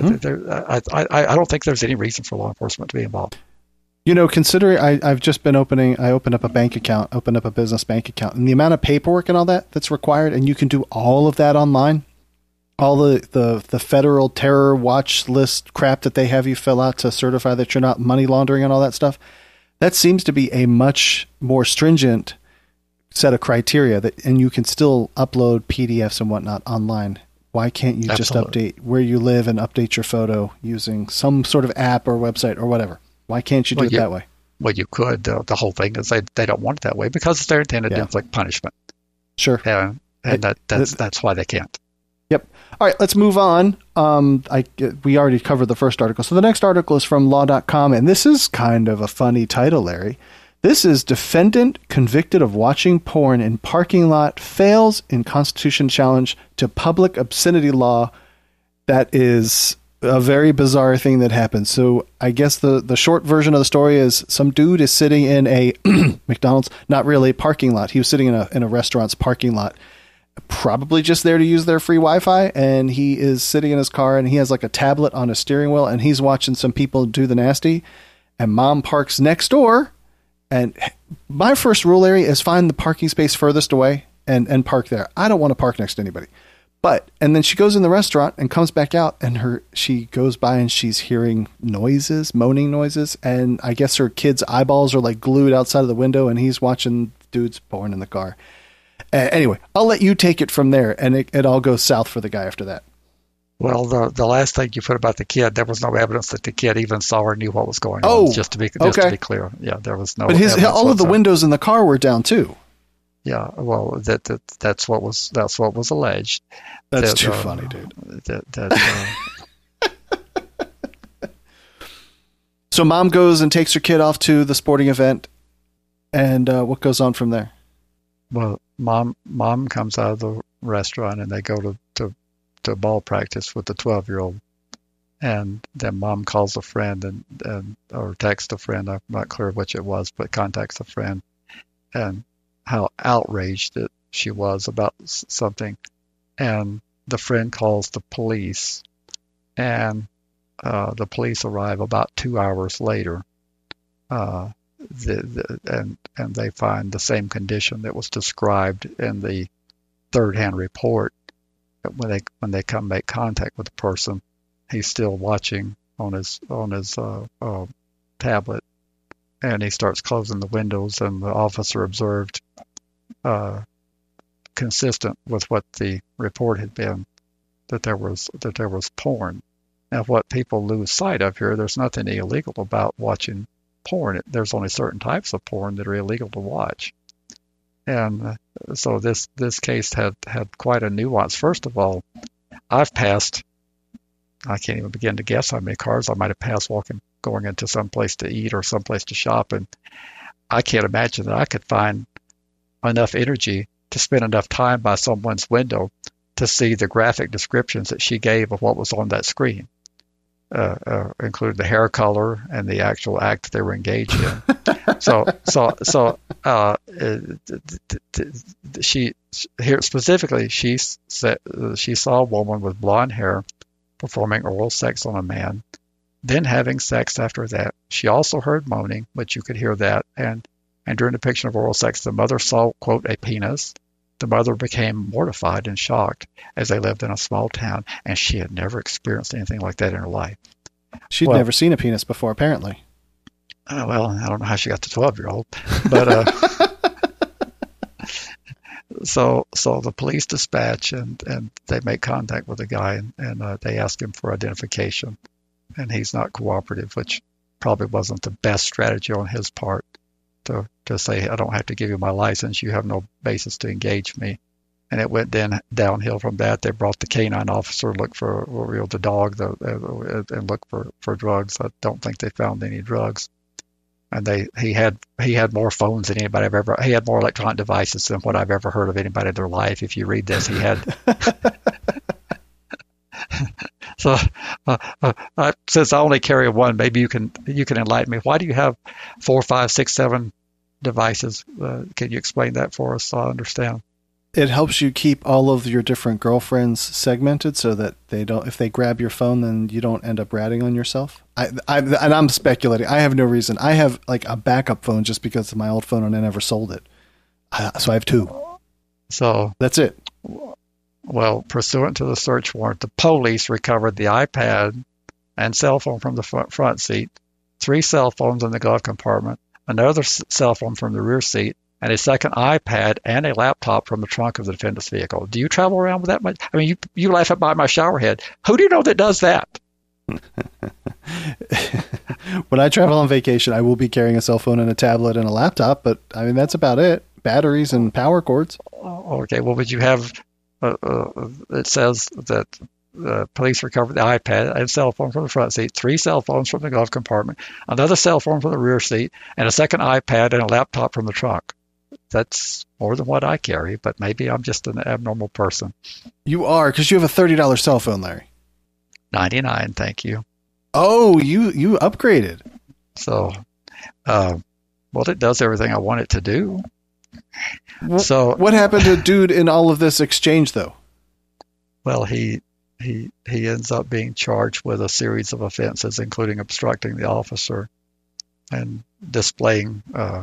I don't think there's any reason for law enforcement to be involved. Considering I've just been I opened up a bank account, opened up a business bank account, and the amount of paperwork and all that's required, and you can do all of that online. All the federal terror watch list crap that they have you fill out to certify that you're not money laundering and all that stuff. That seems to be a much more stringent set of criteria and you can still upload PDFs and whatnot online. Why can't you just update where you live and update your photo using some sort of app or website or whatever? Why can't you do it that way? Well, you could. The whole thing is they don't want it that way because they're intended to inflict punishment. Sure. And that's why they can't. Yep. All right, let's move on. We already covered the first article. So the next article is from law.com, and this is kind of a funny title, Larry. This is Defendant Convicted of Watching Porn in Parking Lot Fails in Constitution Challenge to Public Obscenity Law. That is a very bizarre thing that happened. So I guess the short version of the story is some dude is sitting in a McDonald's, not really, parking lot. He was sitting in a restaurant's parking lot, probably just there to use their free Wi-Fi, and he is sitting in his car and he has like a tablet on his steering wheel and he's watching some people do the nasty, and mom parks next door. And my first rule, Larry, is find the parking space furthest away and park there. I don't want to park next to anybody. And then she goes in the restaurant and comes back out, and she goes by and she's hearing noises, moaning noises, and I guess her kid's eyeballs are like glued outside of the window, and he's watching dudes porn in the car. Anyway, I'll let you take it from there, and it all goes south for the guy after that. Well, the last thing you put about the kid, there was no evidence that the kid even saw or knew what was going on. Just to be clear, yeah, there was no. But all of the windows in the car were down too. Yeah, well, that's what was alleged. That's too funny, dude. So mom goes and takes her kid off to the sporting event, and what goes on from there? Well, mom comes out of the restaurant and they go to ball practice with the 12-year-old, and then mom calls a friend or texts a friend. I'm not clear which it was, but contacts a friend, and how outraged that she was about something, and the friend calls the police, and the police arrive about 2 hours later, and they find the same condition that was described in the third-hand report. When they come make contact with the person, he's still watching on his tablet, and he starts closing the windows, and the officer observed, consistent with what the report had been, that there was porn. Now, what people lose sight of here, there's nothing illegal about watching porn. There's only certain types of porn that are illegal to watch. And so this case had quite a nuance. First of all, I've passed, I can't even begin to guess how many cars I might have passed going into some place to eat or some place to shop, and I can't imagine that I could find enough energy to spend enough time by someone's window to see the graphic descriptions that she gave of what was on that screen, including the hair color and the actual act they were engaged in. She here specifically, she said she saw a woman with blonde hair performing oral sex on a man, then having sex after that. She also heard moaning, but you could hear that. And during the depiction of oral sex, the mother saw, quote, a penis. The mother became mortified and shocked, as they lived in a small town, and she had never experienced anything like that in her life. She'd never seen a penis before, apparently. Well, I don't know how she got the 12-year-old, but so the police dispatch, and they make contact with the guy, and they ask him for identification, and he's not cooperative, which probably wasn't the best strategy on his part to say, I don't have to give you my license, you have no basis to engage me. And it went downhill from that. They brought the canine officer, look for the dog, and look for drugs. I don't think they found any drugs. And he had more phones than anybody I've ever. He had more electronic devices than what I've ever heard of anybody in their life. If you read this, he had. So, since I only carry one, maybe you can enlighten me. Why do you have 4, 5, 6, 7 devices? Can you explain that for us so I understand? It helps you keep all of your different girlfriends segmented so that they don't, if they grab your phone, then you don't end up ratting on yourself. And I'm speculating. I have no reason. I have like a backup phone just because of my old phone and I never sold it. So I have two. So that's it. Well, pursuant to the search warrant, the police recovered the iPad and cell phone from the front seat, 3 cell phones in the glove compartment, another cell phone from the rear seat, and a second iPad and a laptop from the trunk of the defendant's vehicle. Do you travel around with that much? I mean, you laugh at my shower head. Who do you know that does that? When I travel on vacation, I will be carrying a cell phone and a tablet and a laptop, but I mean, that's about it. Batteries and power cords. Okay, well, would you have, it says that police recovered the iPad and cell phone from the front seat, 3 cell phones from the glove compartment, another cell phone from the rear seat, and a second iPad and a laptop from the trunk. That's more than what I carry, but maybe I'm just an abnormal person. You are, because you have a $30 cell phone, Larry. 99, thank you. Oh, you upgraded. So, well, it does everything I want it to do. So, what happened to dude in all of this exchange, though? Well, he ends up being charged with a series of offenses, including obstructing the officer and displaying.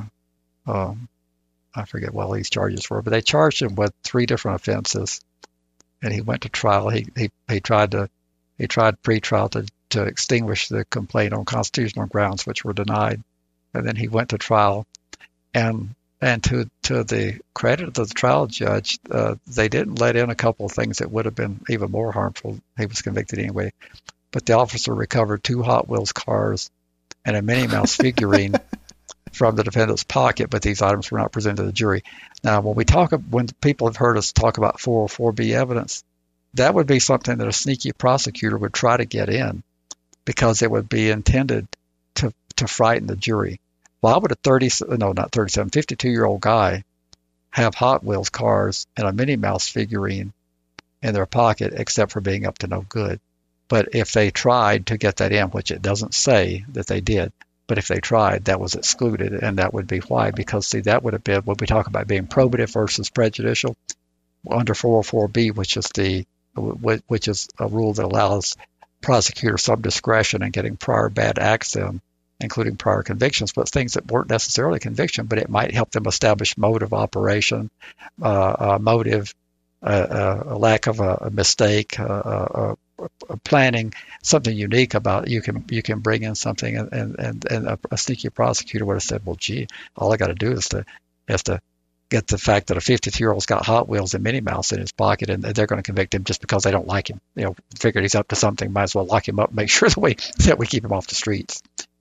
I forget what these charges were, but they charged him with 3 different offenses, and he went to trial. He tried pre-trial to extinguish the complaint on constitutional grounds, which were denied, and then he went to trial. And to the credit of the trial judge, they didn't let in a couple of things that would have been even more harmful. He was convicted anyway, but the officer recovered 2 Hot Wheels cars and a Minnie Mouse figurine from the defendant's pocket, but these items were not presented to the jury. Now, when people have heard us talk about 404B evidence, that would be something that a sneaky prosecutor would try to get in because it would be intended to frighten the jury. Why would a 52-year-old guy have Hot Wheels cars and a Minnie Mouse figurine in their pocket except for being up to no good? But if they tried to get that in, which it doesn't say that they did, but if they tried, that was excluded, and that would be why. Because, see, that would have been when we talk about being probative versus prejudicial under 404B, which is a rule that allows prosecutors some discretion in getting prior bad acts in, including prior convictions, but things that weren't necessarily conviction, but it might help them establish mode of operation, motive, a lack of a mistake, planning, something unique about it. You can bring in something, and a sneaky prosecutor would have said, well, gee, all I got to do is to get the fact that a 52-year-old's got Hot Wheels and Minnie Mouse in his pocket, and they're going to convict him just because they don't like him. Figured he's up to something, might as well lock him up, and make sure that we keep him off the streets.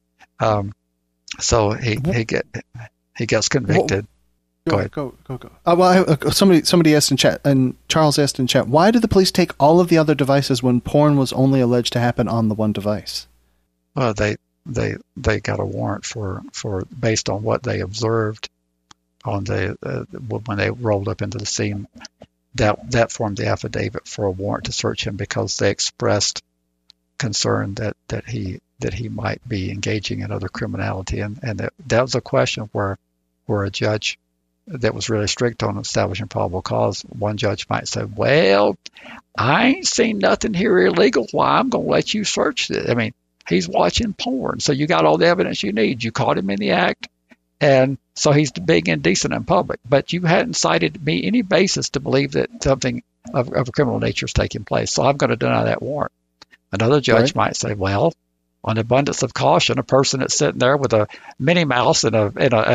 So he gets convicted. Go ahead. Go. Somebody asked in chat, and Charles asked in chat, why did the police take all of the other devices when porn was only alleged to happen on the one device? Well, they got a warrant for based on what they observed on when they rolled up into the scene. That formed the affidavit for a warrant to search him because they expressed concern that he might be engaging in other criminality, and that was a question where a judge that was really strict on establishing probable cause, one judge might say, well, I ain't seen nothing here illegal. Why I'm going to let you search it? I mean, he's watching porn, so you got all the evidence you need. You caught him in the act, and so he's being indecent in public. But you hadn't cited me any basis to believe that something of a criminal nature is taking place, so I'm going to deny that warrant. Another judge might say, well, on abundance of caution, a person that's sitting there with a Minnie Mouse and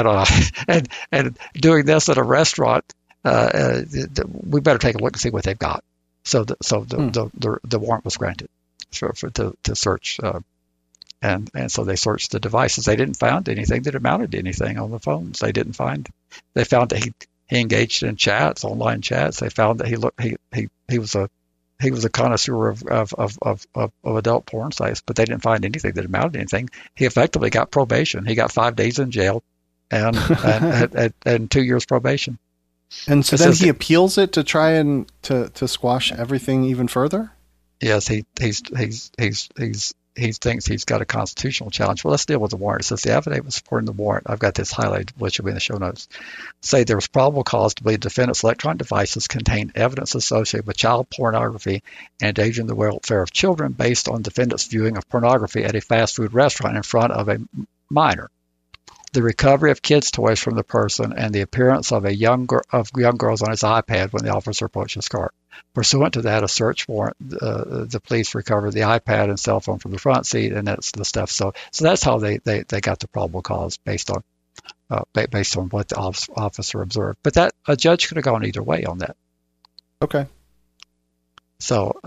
doing this at a restaurant, we better take a look and see what they've got. So the warrant was granted to search, and so they searched the devices. They didn't find anything that amounted to anything on the phones. They found that he engaged in chats, online chats. They found that he was a connoisseur of adult porn sites, but they didn't find anything that amounted to anything. He effectively got probation. He got 5 days in jail and 2 years probation. And so then he appeals it to try and to squash everything even further? Yes, he thinks he's got a constitutional challenge. Well, let's deal with the warrant. It says the affidavit supporting the warrant. I've got this highlighted, which will be in the show notes. Say there was probable cause to believe the defendant's electronic devices contain evidence associated with child pornography and endangering the welfare of children based on defendant's viewing of pornography at a fast food restaurant in front of a minor. The recovery of kids' toys from the person and the appearance of young girls on his iPad when the officer approached his car. Pursuant to that, a search warrant, the police recovered the iPad and cell phone from the front seat, and that's the stuff. So that's how they got the probable cause based on what the officer observed. But that a judge could have gone either way on that. Okay. So,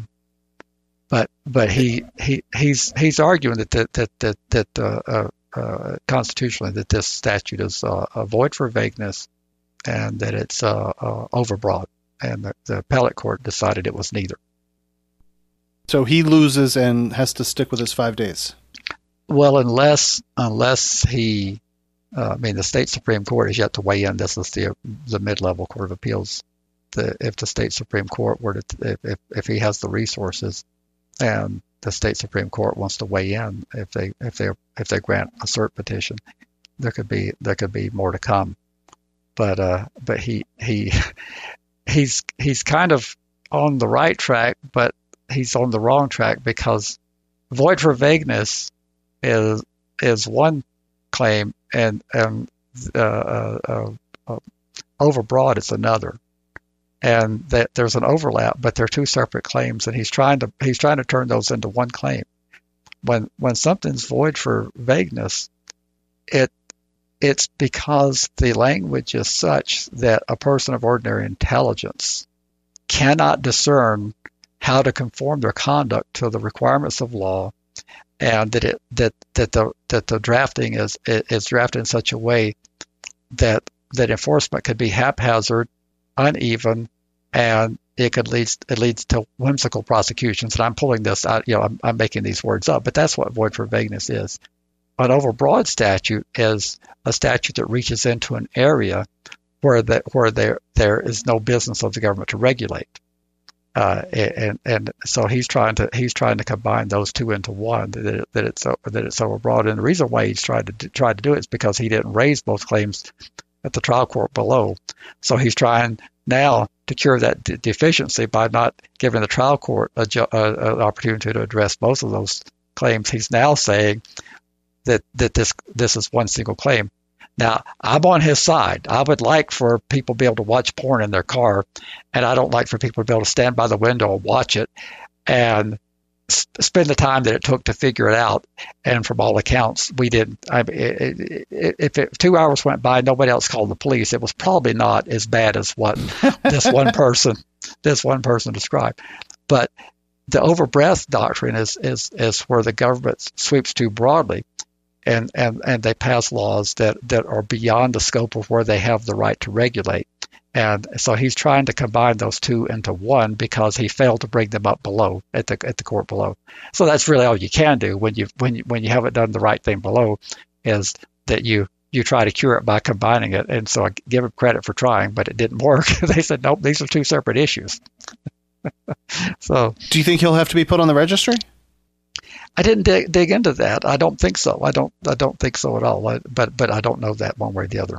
but he's arguing that constitutionally that this statute is void for vagueness and that it's overbroad, and the appellate court decided it was neither. So he loses and has to stick with his 5 days. Well, unless he, the state Supreme Court is yet to weigh in. This is the mid-level Court of Appeals. If the state Supreme Court were to, if he has the resources, and the state Supreme Court wants to weigh in, if they grant a cert petition, there could be more to come. But he's kind of on the right track, but he's on the wrong track, because void for vagueness is one claim, and overbroad is another. And that there's an overlap, but they're two separate claims, and he's trying to turn those into one claim. When something's void for vagueness, it's because the language is such that a person of ordinary intelligence cannot discern how to conform their conduct to the requirements of law, and that the drafting is drafted in such a way that enforcement could be haphazard, uneven, and it leads to whimsical prosecutions. And I'm pulling this out, I'm making these words up, but that's what void for vagueness is. An overbroad statute is a statute that reaches into an area where there is no business of the government to regulate. And so he's trying to combine those two into one, that it's overbroad. And the reason why he's tried to do it is because he didn't raise both claims at the trial court below. So he's trying now to cure that deficiency by not giving the trial court an opportunity to address both of those claims. He's now saying that this is one single claim. Now, I'm on his side. I would like for people to be able to watch porn in their car, and I don't like for people to be able to stand by the window and watch it and spend the time that it took to figure it out. And from all accounts, we didn't. If 2 hours went by, nobody else called the police, it was probably not as bad as what this one person described. But the overbreadth doctrine is where the government sweeps too broadly, and they pass laws that are beyond the scope of where they have the right to regulate. And so he's trying to combine those two into one, because he failed to bring them up below at the court below. So that's really all you can do when you haven't done the right thing below, is that you try to cure it by combining it. And so I give him credit for trying, but it didn't work. They said, nope, these are two separate issues. So, do you think he'll have to be put on the registry? I didn't dig into that. I don't think so. I don't think so at all. But I don't know that one way or the other.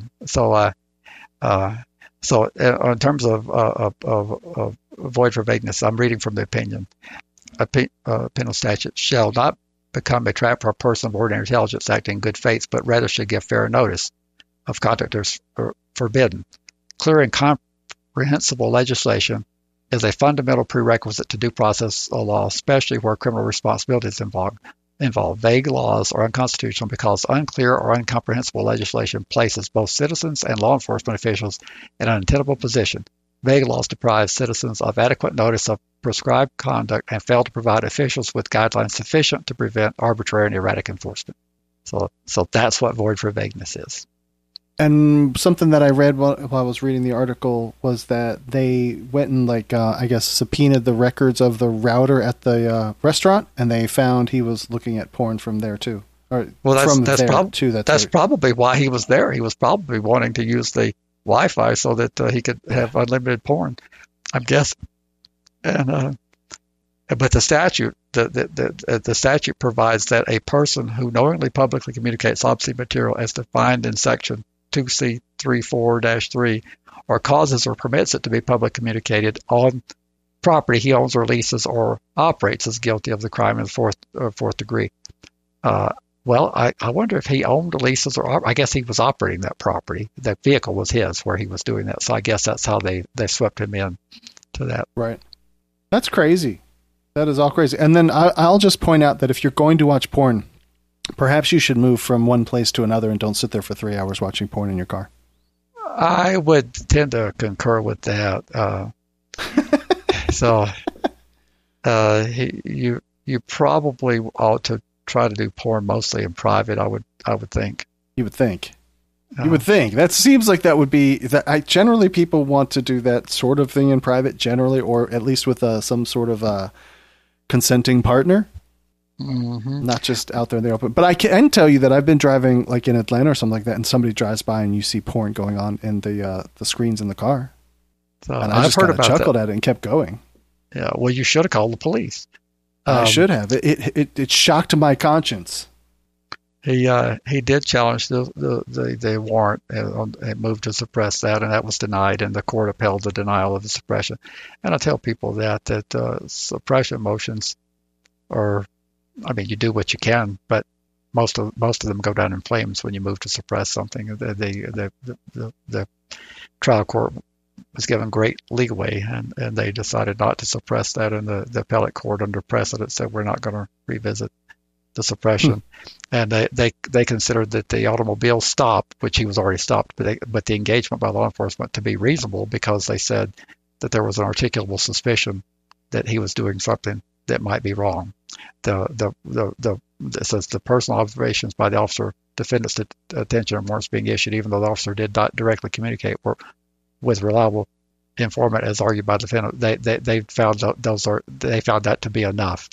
So in terms of void for vagueness, I'm reading from the opinion. A penal statute shall not become a trap for a person of ordinary intelligence acting in good faith, but rather should give fair notice of conduct that is forbidden. Clear and comprehensible legislation is a fundamental prerequisite to due process of law, especially where criminal responsibility is involved. Vague laws are unconstitutional because unclear or incomprehensible legislation places both citizens and law enforcement officials in an untenable position. Vague laws deprive citizens of adequate notice of prescribed conduct and fail to provide officials with guidelines sufficient to prevent arbitrary and erratic enforcement. So that's what void for vagueness is. And something that I read while I was reading the article was that they went and subpoenaed the records of the router at the restaurant, and they found he was looking at porn from there too. That's probably why he was there. He was probably wanting to use the Wi-Fi so that he could have unlimited porn, I'm guessing. And but the statute the statute provides that a person who knowingly publicly communicates obscene material as defined in Section 2C34-3 or causes or permits it to be publicly communicated on property he owns or leases or operates is guilty of the crime in the fourth degree. Well, I wonder if he owned leases or I guess he was operating that property. The vehicle was his where he was doing that. So I guess that's how they swept him in to that. Right. That's crazy. That is all crazy. And then I'll just point out that if you're going to watch porn, perhaps you should move from one place to another and don't sit there for 3 hours watching porn in your car. I would tend to concur with that. So you probably ought to try to do porn mostly in private. I would think. You would think. You would think. That seems like that would be that. Generally, people want to do that sort of thing in private, generally, or at least with some sort of consenting partner. Mm-hmm. Not just out there in the open. But I can tell you that I've been driving like in Atlanta or something like that, and somebody drives by and you see porn going on in the screens in the car. So and I just kind of chuckled at it and kept going. Yeah, well, you should have called the police. I should have. It shocked my conscience. He did challenge the warrant and moved to suppress that, and that was denied, and the court upheld the denial of the suppression. And I tell people that suppression motions are, I mean, you do what you can, but most of them go down in flames when you move to suppress something. The trial court was given great leeway, and they decided not to suppress that, and the appellate court under precedent said we're not going to revisit the suppression. And they considered that the automobile stop, which he was already stopped, but the engagement by law enforcement to be reasonable because they said that there was an articulable suspicion that he was doing something that might be wrong. It says the personal observations by the officer, defendant's attention and warrants being issued, even though the officer did not directly communicate with reliable informant, as argued by the defendant. They found that to be enough,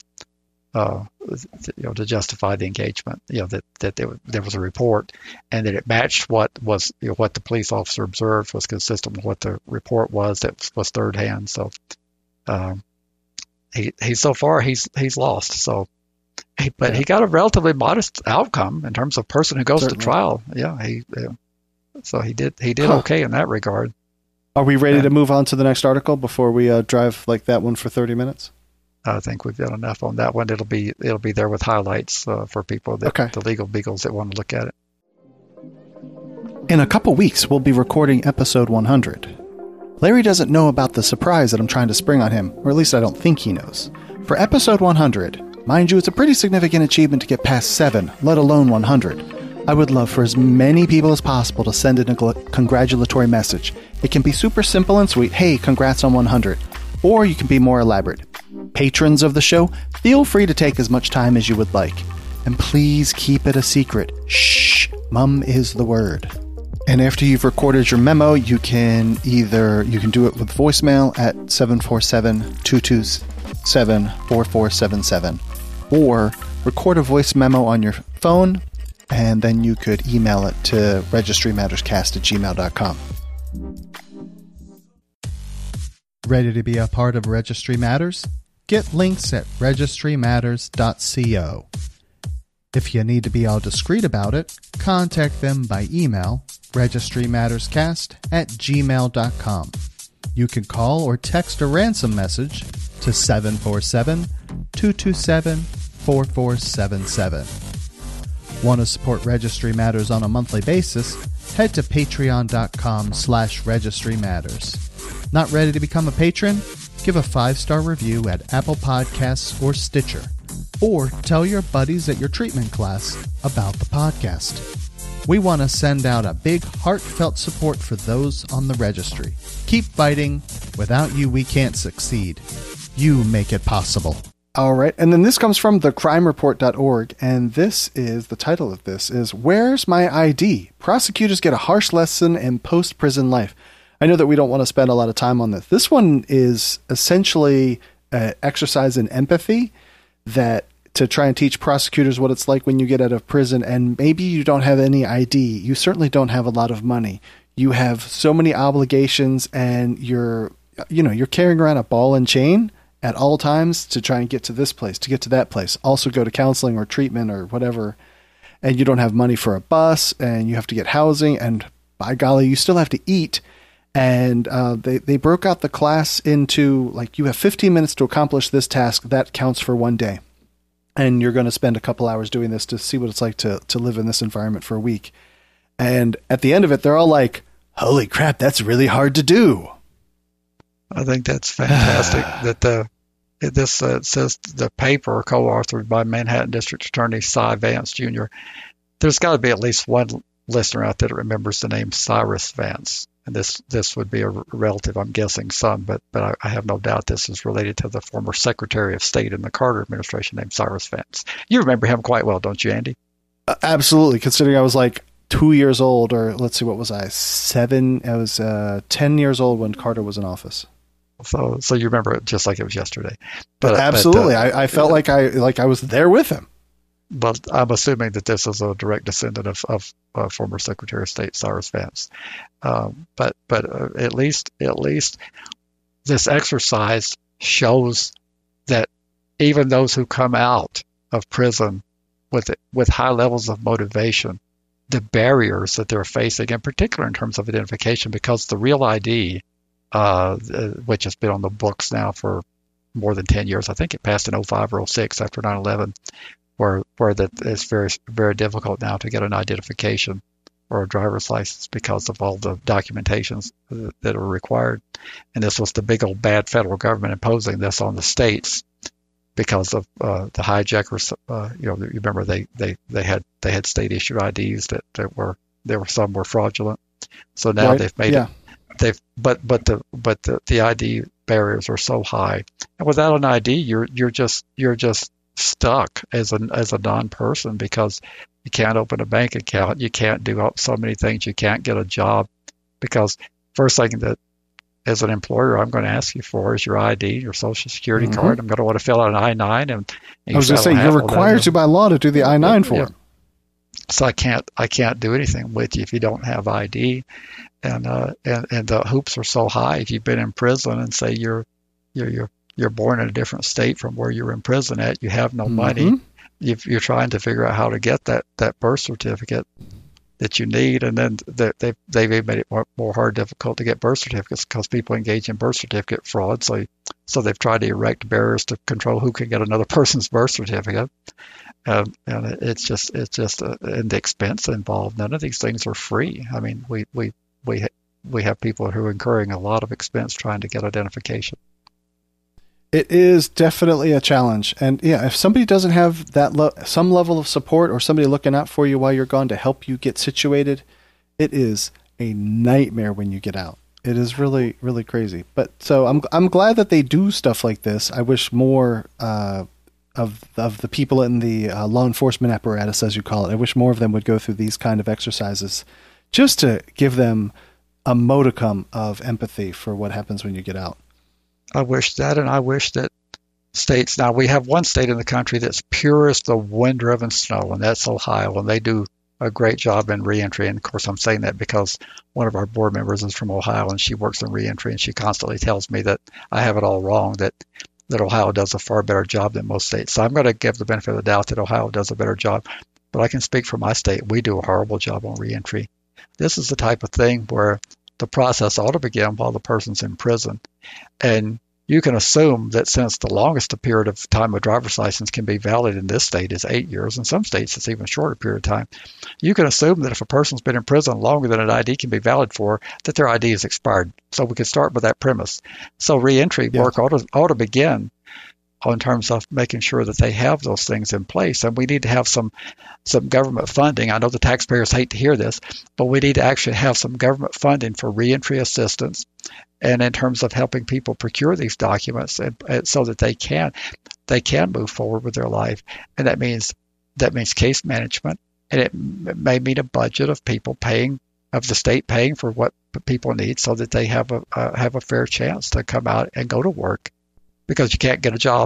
to justify the engagement. That there was a report, and that it matched what the police officer observed was consistent with what the report was. That was third hand. So he so far he's lost. So, but he got a relatively modest outcome in terms of person who goes to trial. So he did okay in that regard. Are we ready to move on to the next article before we drive like that one for 30 minutes? I think we've got enough on that one. It'll be there with highlights for people the legal beagles that want to look at it. In a couple weeks, we'll be recording episode 100. Larry doesn't know about the surprise that I'm trying to spring on him, or at least I don't think he knows. For episode 100, mind you, it's a pretty significant achievement to get past 7, let alone 100. I would love for as many people as possible to send in a congratulatory message. It can be super simple and sweet, hey, congrats on 100. Or you can be more elaborate. Patrons of the show, feel free to take as much time as you would like. And please keep it a secret. Shh, mum is the word. And after you've recorded your memo, you can do it with voicemail at 747-227-4477. Or record a voice memo on your phone, and then you could email it to registrymatterscast@gmail.com. Ready to be a part of Registry Matters? Get links at registrymatters.co. If you need to be all discreet about it, contact them by email, registrymatterscast@gmail.com. You can call or text a ransom message to 747-227-4477. Want to support Registry Matters on a monthly basis? Head to patreon.com/Registry Matters. Not ready to become a patron? Give a 5-star review at Apple Podcasts or Stitcher. Or tell your buddies at your treatment class about the podcast. We want to send out a big heartfelt support for those on the registry. Keep fighting. Without you, we can't succeed. You make it possible. All right. And then this comes from thecrimereport.org. And this is, the title of this is, Where's My ID? Prosecutors get a harsh lesson in post-prison life. I know that we don't want to spend a lot of time on this. This one is essentially an exercise in empathy that to try and teach prosecutors what it's like when you get out of prison, and maybe you don't have any ID. You certainly don't have a lot of money. You have so many obligations, and you're carrying around a ball and chain, at all times to try and get to this place, to get to that place. Also go to counseling or treatment or whatever. And you don't have money for a bus, and you have to get housing, and by golly, you still have to eat. And they broke out the class into, like, you have 15 minutes to accomplish this task. That counts for one day. And you're going to spend a couple hours doing this to see what it's like to live in this environment for a week. And at the end of it, they're all like, holy crap, that's really hard to do. I think that's fantastic that this says the paper co-authored by Manhattan District Attorney Cy Vance Jr. There's got to be at least one listener out there that remembers the name Cyrus Vance. And this would be a relative, I'm guessing, son, but I have no doubt this is related to the former Secretary of State in the Carter administration named Cyrus Vance. You remember him quite well, don't you, Andy? Absolutely, considering I was like 2 years old, or let's see, what was I, 7? I was 10 years old when Carter was in office. So you remember it just like it was yesterday. But absolutely, I felt like I was there with him. But I'm assuming that this is a direct descendant of former Secretary of State Cyrus Vance. But at least this exercise shows that even those who come out of prison with high levels of motivation, the barriers that they're facing, in particular in terms of identification, because the Real ID, which has been on the books now for more than 10 years, I think it passed in 05 or 06 after 9/11, where it's very, very difficult now to get an identification or a driver's license because of all the documentations that are required. And this was the big old bad federal government imposing this on the states because of the hijackers. You remember they had state issued IDs that some were fraudulent. So now right. They've made it. But the ID barriers are so high, and without an ID, you're just stuck as a non-person, because you can't open a bank account, you can't do so many things, you can't get a job, because first thing that as an employer I'm going to ask you for is your ID, your social security card. I'm going to want to fill out an I-9, and I was going to say you're required to by law to do the I-9 form. So I can't do anything with you if you don't have ID, and the hoops are so high. If you've been in prison and say you're born in a different state from where you're in prison at, you have no money, you're trying to figure out how to get that birth certificate that you need, and then they've made it more difficult to get birth certificates because people engage in birth certificate fraud. So they've tried to erect barriers to control who can get another person's birth certificate. And it's just and the expense involved. None of these things are free. I mean, we have people who are incurring a lot of expense trying to get identification. It is definitely a challenge. And yeah, if somebody doesn't have that some level of support, or somebody looking out for you while you're gone to help you get situated, it is a nightmare when you get out. It is really, really crazy. But so I'm glad that they do stuff like this. I wish more of the people in the law enforcement apparatus, as you call it, I wish more of them would go through these kind of exercises just to give them a modicum of empathy for what happens when you get out. I wish that, and I wish that states, now we have one state in the country that's pure as the wind-driven snow, and that's Ohio, and they do a great job in reentry. And of course, I'm saying that because one of our board members is from Ohio, and she works in reentry, and she constantly tells me that I have it all wrong, that Ohio does a far better job than most states. So I'm going to give the benefit of the doubt that Ohio does a better job, but I can speak for my state. We do a horrible job on reentry. This is the type of thing where the process ought to begin while the person's in prison. And you can assume that since the longest period of time a driver's license can be valid in this state is 8 years, in some states it's even a shorter period of time, you can assume that if a person's been in prison longer than an ID can be valid for, that their ID is expired. So we can start with that premise. So reentry work ought to begin in terms of making sure that they have those things in place. And we need to have some government funding. I know the taxpayers hate to hear this, but we need to actually have some government funding for reentry assistance, and in terms of helping people procure these documents, and so that they can move forward with their life. And that means case management, and it may mean a budget of people of the state paying for what people need, so that they have a fair chance to come out and go to work, because you can't get a job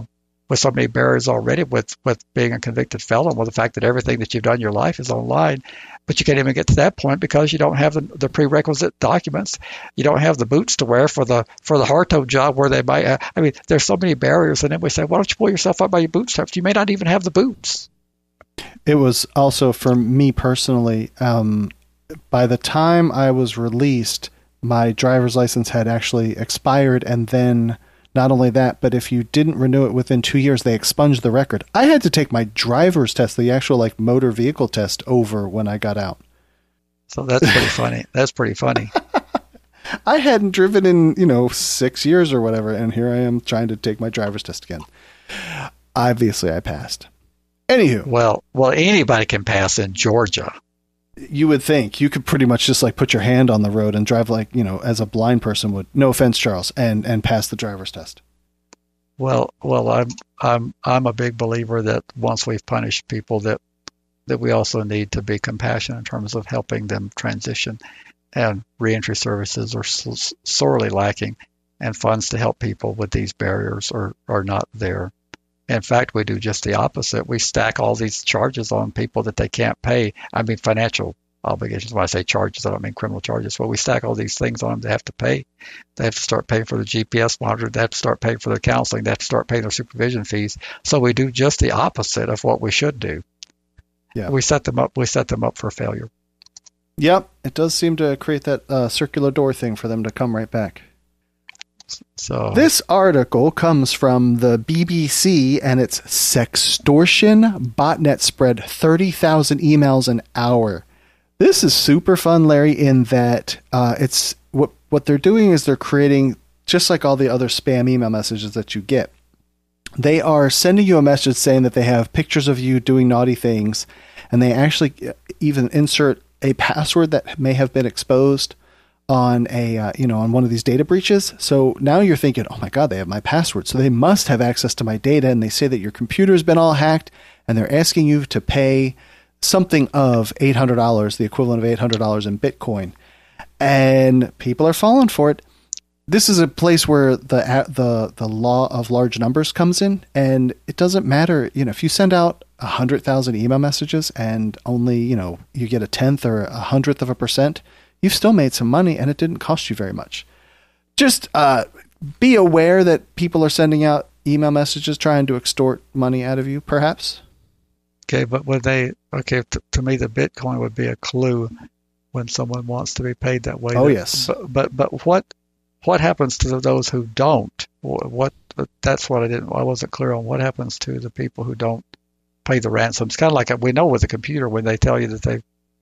with so many barriers already with being a convicted felon, with the fact that everything that you've done in your life is online, but you can't even get to that point because you don't have the prerequisite documents. You don't have the boots to wear for the Harto job where they might. I mean, there's so many barriers, and then we say, why don't you pull yourself up by your bootstraps? You may not even have the boots. It was also for me personally. By the time I was released, my driver's license had actually expired, and then not only that, but if you didn't renew it within 2 years, they expunged the record. I had to take my driver's test, the actual like motor vehicle test, over when I got out. So that's pretty funny. That's pretty funny. I hadn't driven in, 6 years or whatever, and here I am trying to take my driver's test again. Obviously, I passed. Anywho. Well, anybody can pass in Georgia. You would think you could pretty much just like put your hand on the road and drive like, as a blind person would. No offense, Charles, and pass the driver's test. Well, I'm a big believer that once we've punished people that we also need to be compassionate in terms of helping them transition, and reentry services are sorely lacking, and funds to help people with these barriers are not there. In fact, we do just the opposite. We stack all these charges on people that they can't pay. I mean, financial obligations. When I say charges, I don't mean criminal charges. But we stack all these things on them they have to pay. They have to start paying for the GPS monitor. They have to start paying for their counseling. They have to start paying their supervision fees. So we do just the opposite of what we should do. Yeah. We set them up for failure. Yep. It does seem to create that circular door thing for them to come right back. So this article comes from the BBC, and it's sextortion botnet spread 30,000 emails an hour. This is super fun, Larry, in that it's what they're doing is they're creating, just like all the other spam email messages that you get. They are sending you a message saying that they have pictures of you doing naughty things, and they actually even insert a password that may have been exposed on on one of these data breaches. So now you're thinking, oh my God, they have my password. So they must have access to my data. And they say that your computer's been all hacked, and they're asking you to pay something of $800, the equivalent of $800 in Bitcoin. And people are falling for it. This is a place where the law of large numbers comes in, and it doesn't matter, if you send out 100,000 email messages and only, you get a 10th or 100th of a percent, you've still made some money, and it didn't cost you very much. Just be aware that people are sending out email messages trying to extort money out of you, perhaps. Okay, but to me, the Bitcoin would be a clue when someone wants to be paid that way. Oh, yes. But what happens to those who don't? That's what I wasn't clear on. What happens to the people who don't pay the ransom? It's kind of like we know with a computer when they tell you that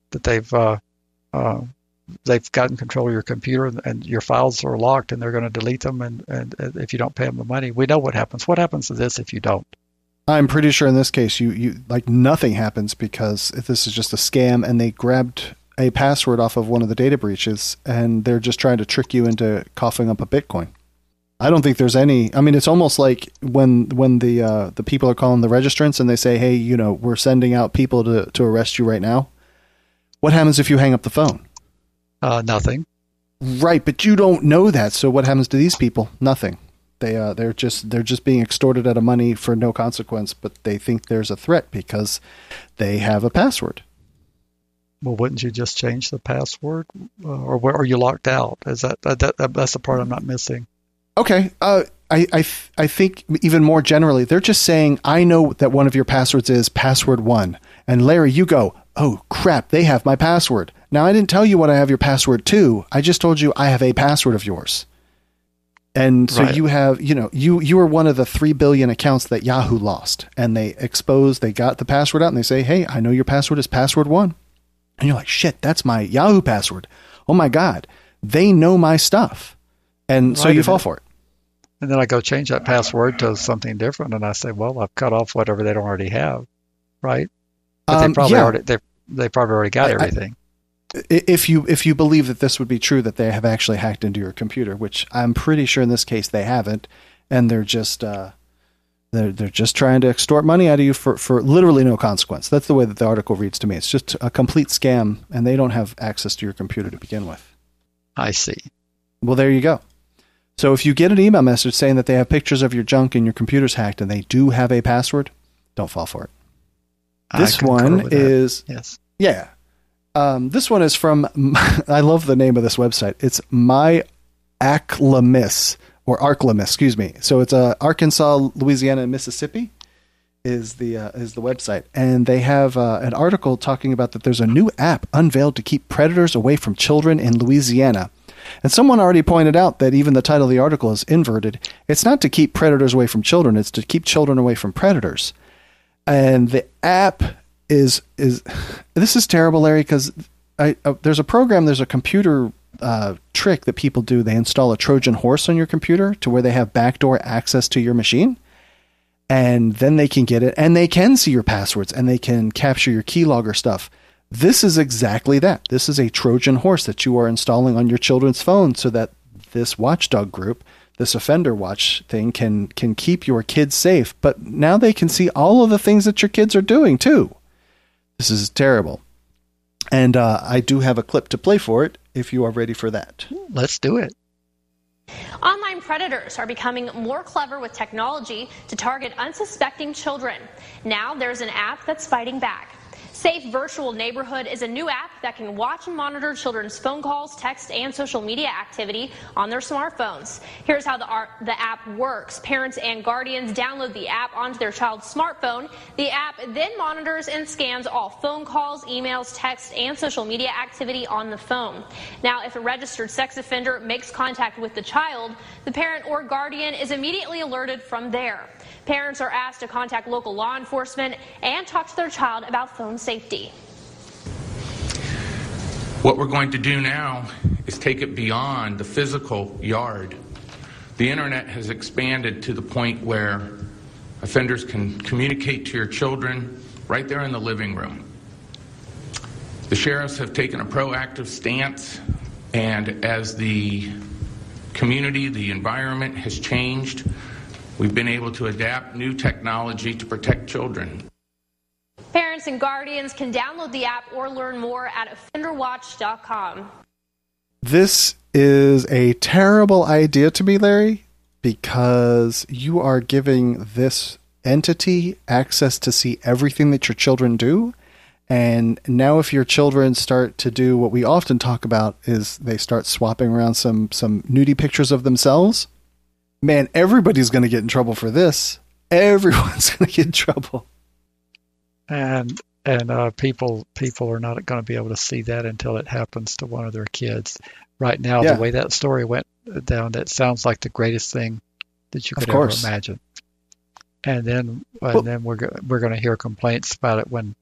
they've gotten control of your computer and your files are locked and they're going to delete them, and if you don't pay them the money, we know what happens. What happens to this if you don't? I'm pretty sure in this case you like nothing happens, because if this is just a scam and they grabbed a password off of one of the data breaches and they're just trying to trick you into coughing up a Bitcoin. I don't think there's any. I mean, it's almost like when the people are calling the registrants and they say, hey, we're sending out people to arrest you right now. What happens if you hang up the phone? Nothing. Right, but you don't know that. So what happens to these people? Nothing. They're just being extorted out of money for no consequence, but they think there's a threat because they have a password. Well, wouldn't you just change the password, or where are you locked out? Is that's the part I'm not missing? Okay. I think even more generally, they're just saying, I know that one of your passwords is password 1, and Larry, you go, oh crap, they have my password. Now, I didn't tell you what I have your password to. I just told you I have a password of yours. And so you have, you were one of the 3 billion accounts that Yahoo lost, and they got the password out and they say, hey, I know your password is password 1. And you're like, shit, that's my Yahoo password. Oh my God, they know my stuff. And so you fall for it. And then I go change that password to something different, and I say, well, I've cut off whatever they don't already have, right? But they probably already got everything. If you believe that this would be true, that they have actually hacked into your computer, which I'm pretty sure in this case they haven't, and they're just they're just trying to extort money out of you for literally no consequence. That's the way that the article reads to me. It's just a complete scam, and they don't have access to your computer to begin with. I see. Well, there you go. So if you get an email message saying that they have pictures of your junk and your computer's hacked and they do have a password, don't fall for it. This one is, yes. Yeah. This one is from, I love the name of this website. It's MyAclamis, or Arclamis, excuse me. So it's Arkansas, Louisiana, and Mississippi is the website. And they have an article talking about that there's a new app unveiled to keep predators away from children in Louisiana. And someone already pointed out that even the title of the article is inverted. It's not to keep predators away from children. It's to keep children away from predators. And the app is this is terrible, Larry, because there's a program, there's a computer trick that people do. They install a Trojan horse on your computer to where they have backdoor access to your machine. And then they can get it, and they can see your passwords, and they can capture your keylogger stuff. This is exactly that. This is a Trojan horse that you are installing on your children's phone so that this watchdog group, this offender watch thing, can keep your kids safe. But now they can see all of the things that your kids are doing, too. This is terrible. And I do have a clip to play for it if you are ready for that. Let's do it. Online predators are becoming more clever with technology to target unsuspecting children. Now there's an app that's fighting back. Safe Virtual Neighborhood is a new app that can watch and monitor children's phone calls, text, and social media activity on their smartphones. Here's how the app works. Parents and guardians download the app onto their child's smartphone. The app then monitors and scans all phone calls, emails, text, and social media activity on the phone. Now, if a registered sex offender makes contact with the child, the parent or guardian is immediately alerted from there. Parents are asked to contact local law enforcement and talk to their child about phone safety. What we're going to do now is take it beyond the physical yard. The internet has expanded to the point where offenders can communicate to your children right there in the living room. The sheriffs have taken a proactive stance, and as the community, the environment has changed, we've been able to adapt new technology to protect children. Parents and guardians can download the app or learn more at offenderwatch.com. This is a terrible idea to me, Larry, because you are giving this entity access to see everything that your children do. And now if your children start to do what we often talk about is they start swapping around some nudie pictures of themselves, man, everybody's going to get in trouble for this. Everyone's going to get in trouble. And people are not going to be able to see that until it happens to one of their kids. Right now, The way that story went down, that sounds like the greatest thing that you could ever imagine. And then we're going to hear complaints about it when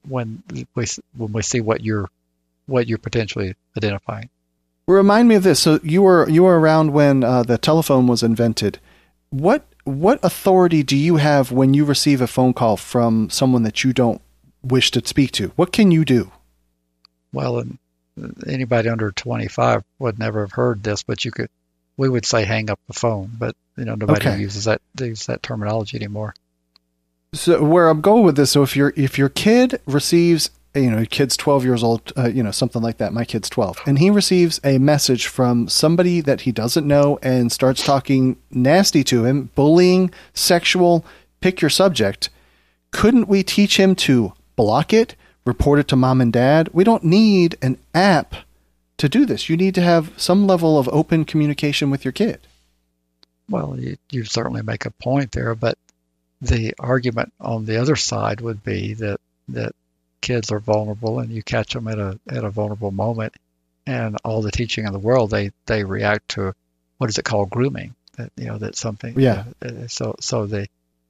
we see what you're potentially identifying. Remind me of this. So you were around when the telephone was invented. What authority do you have when you receive a phone call from someone that you don't wish to speak to? What can you do? Well, anybody under 25 would never have heard this, but we would say hang up the phone, but nobody uses that terminology anymore. So where I'm going with this, so if your kid receives, kid's 12 years old, something like that. My kid's 12, and he receives a message from somebody that he doesn't know and starts talking nasty to him, bullying, sexual, pick your subject. Couldn't we teach him to block it, report it to mom and dad? We don't need an app to do this. You need to have some level of open communication with your kid. Well, you certainly make a point there, but the argument on the other side would be that kids are vulnerable, and you catch them at a vulnerable moment, and all the teaching in the world, they react to what is it called, grooming? That's something. Yeah. So they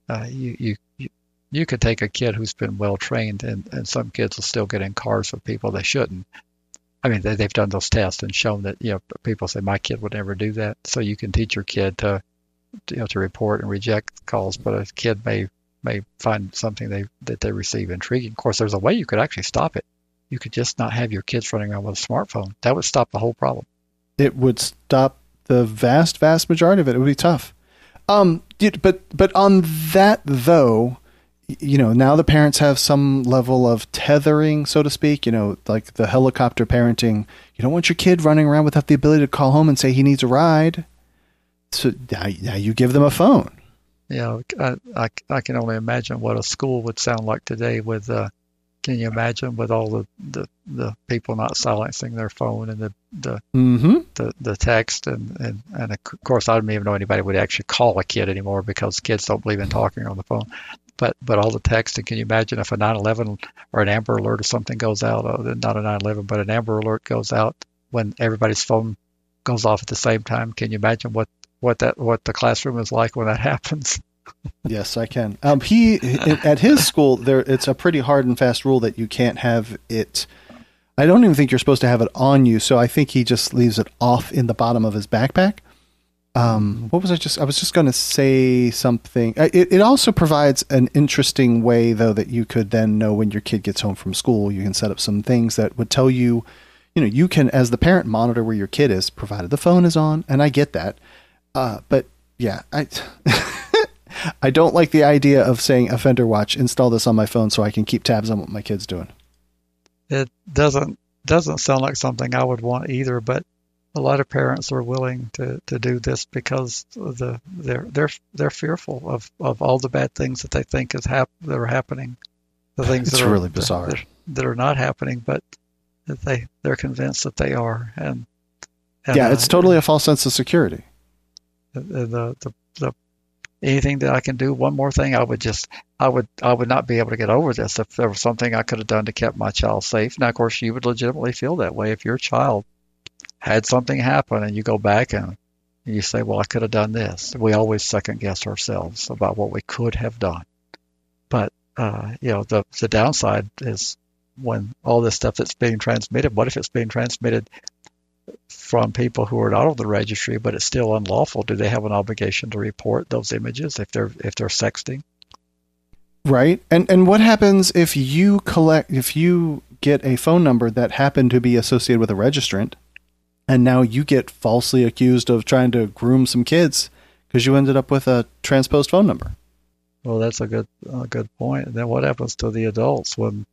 you could take a kid who's been well trained, and some kids will still get in cars with people they shouldn't. I mean, they've done those tests and shown that people say my kid would never do that. So you can teach your kid to report and reject calls, but a kid may find something that they receive intriguing. Of course, there's a way you could actually stop it. You could just not have your kids running around with a smartphone. That would stop the whole problem. It would stop the vast majority of it. It would be tough. But on that though, now the parents have some level of tethering, so to speak, like the helicopter parenting. You don't want your kid running around without the ability to call home and say he needs a ride. So now you give them a phone. I can only imagine what a school would sound like today with. Can you imagine with all the people not silencing their phone and the text and of course I don't even know anybody would actually call a kid anymore because kids don't believe in talking on the phone. But all the text, and can you imagine if a 911 or an Amber Alert or something goes out, not a 911, but an Amber Alert goes out when everybody's phone goes off at the same time? Can you imagine what the classroom is like when that happens? Yes, I can. At his school, it's a pretty hard and fast rule that you can't have it. I don't even think you're supposed to have it on you, so I think he just leaves it off in the bottom of his backpack. What was I was just going to say something. It also provides an interesting way, though, that you could then know when your kid gets home from school. You can set up some things that would tell you, you can, as the parent, monitor where your kid is, provided the phone is on, and I get that. But yeah, I don't like the idea of saying Offender Watch, install this on my phone so I can keep tabs on what my kid's doing. It doesn't sound like something I would want either, but a lot of parents are willing to do this because they're fearful of all the bad things that they think that are happening. The things it's really bizarre that are not happening, but that they're convinced that they are. And it's totally a false sense of security. The anything that I can do, one more thing, I would not be able to get over this if there was something I could have done to keep my child safe. Now, of course, you would legitimately feel that way if your child had something happen and you go back and you say, well, I could have done this. We always second guess ourselves about what we could have done. But, the downside is when all this stuff that's being transmitted, what if it's being transmitted from people who are not on the registry, but it's still unlawful? Do they have an obligation to report those images if they're sexting? Right. And what happens if you get a phone number that happened to be associated with a registrant, and now you get falsely accused of trying to groom some kids because you ended up with a transposed phone number? Well, that's a good point. And then what happens to the adults when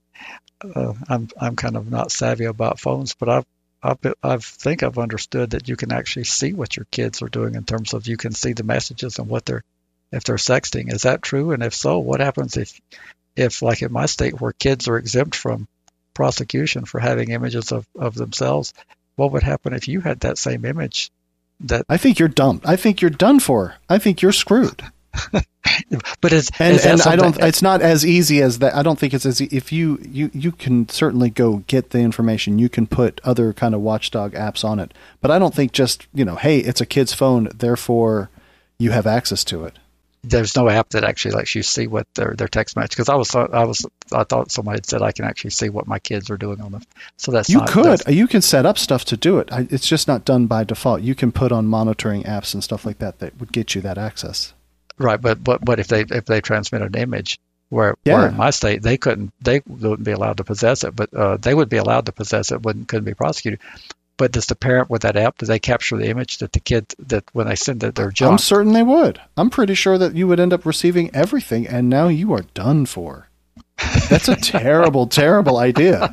I'm kind of not savvy about phones, but I think I've understood that you can actually see what your kids are doing in terms of you can see the messages and if they're sexting. Is that true? And if so, what happens if like in my state where kids are exempt from prosecution for having images of themselves, what would happen if you had that same image? I think you're dumb. I think you're done for. I think you're screwed. But it's not as easy as that. I don't think it's as if you can certainly go get the information. You can put other kind of watchdog apps on it, but I don't think just hey, it's a kid's phone, therefore you have access to it. There's no app that actually lets you see what their text message. Because I thought somebody had said I can actually see what my kids are doing on them. So that's you can set up stuff to do it. It's just not done by default. You can put on monitoring apps and stuff like that would get you that access. Right, but if they transmit an image, where in my state they wouldn't be allowed to possess it, but they would be allowed to possess it, couldn't be prosecuted. But does the parent with that app, do they capture the image that the kid, that when they send it their junk? I'm certain they would. I'm pretty sure that you would end up receiving everything, and now you are done for. That's a terrible, terrible idea.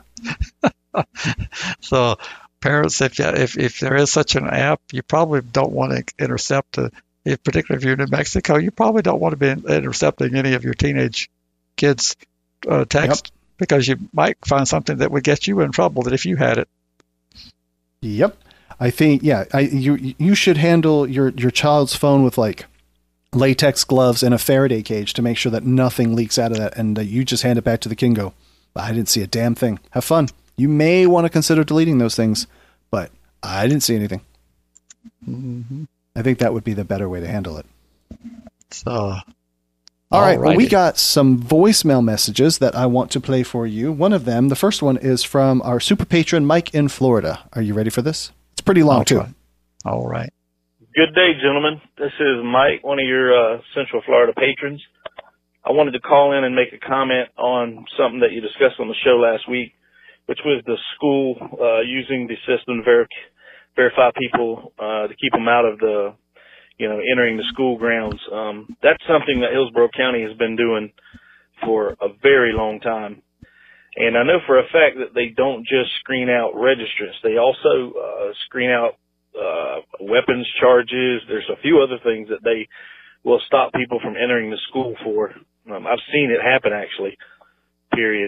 So parents, if there is such an app, you probably don't want to intercept particularly if you're in New Mexico, you probably don't want to be intercepting any of your teenage kids' text because you might find something that would get you in trouble that if you had it. Yep. I think, you should handle your child's phone with like latex gloves and a Faraday cage to make sure that nothing leaks out of that, and you just hand it back to the kid and go, I didn't see a damn thing. Have fun. You may want to consider deleting those things, but I didn't see anything. Mm-hmm. I think that would be the better way to handle it. So, all right. Well, we got some voicemail messages that I want to play for you. One of them, the first one, is from our super patron, Mike in Florida. Are you ready for this? It's pretty long, too. All right. Good day, gentlemen. This is Mike, one of your Central Florida patrons. I wanted to call in and make a comment on something that you discussed on the show last week, which was the school using the system to verify people to keep them out of the, entering the school grounds. That's something that Hillsborough County has been doing for a very long time. And I know for a fact that they don't just screen out registrants. They also screen out weapons charges. There's a few other things that they will stop people from entering the school for. I've seen it happen, actually, period.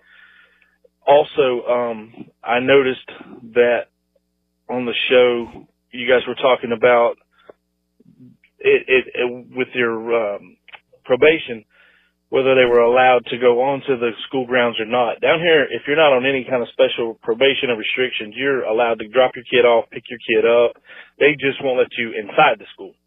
Also, I noticed that on the show, you guys were talking about it with your probation, whether they were allowed to go onto the school grounds or not. Down here, if you're not on any kind of special probation or restrictions, you're allowed to drop your kid off, pick your kid up. They just won't let you inside the school.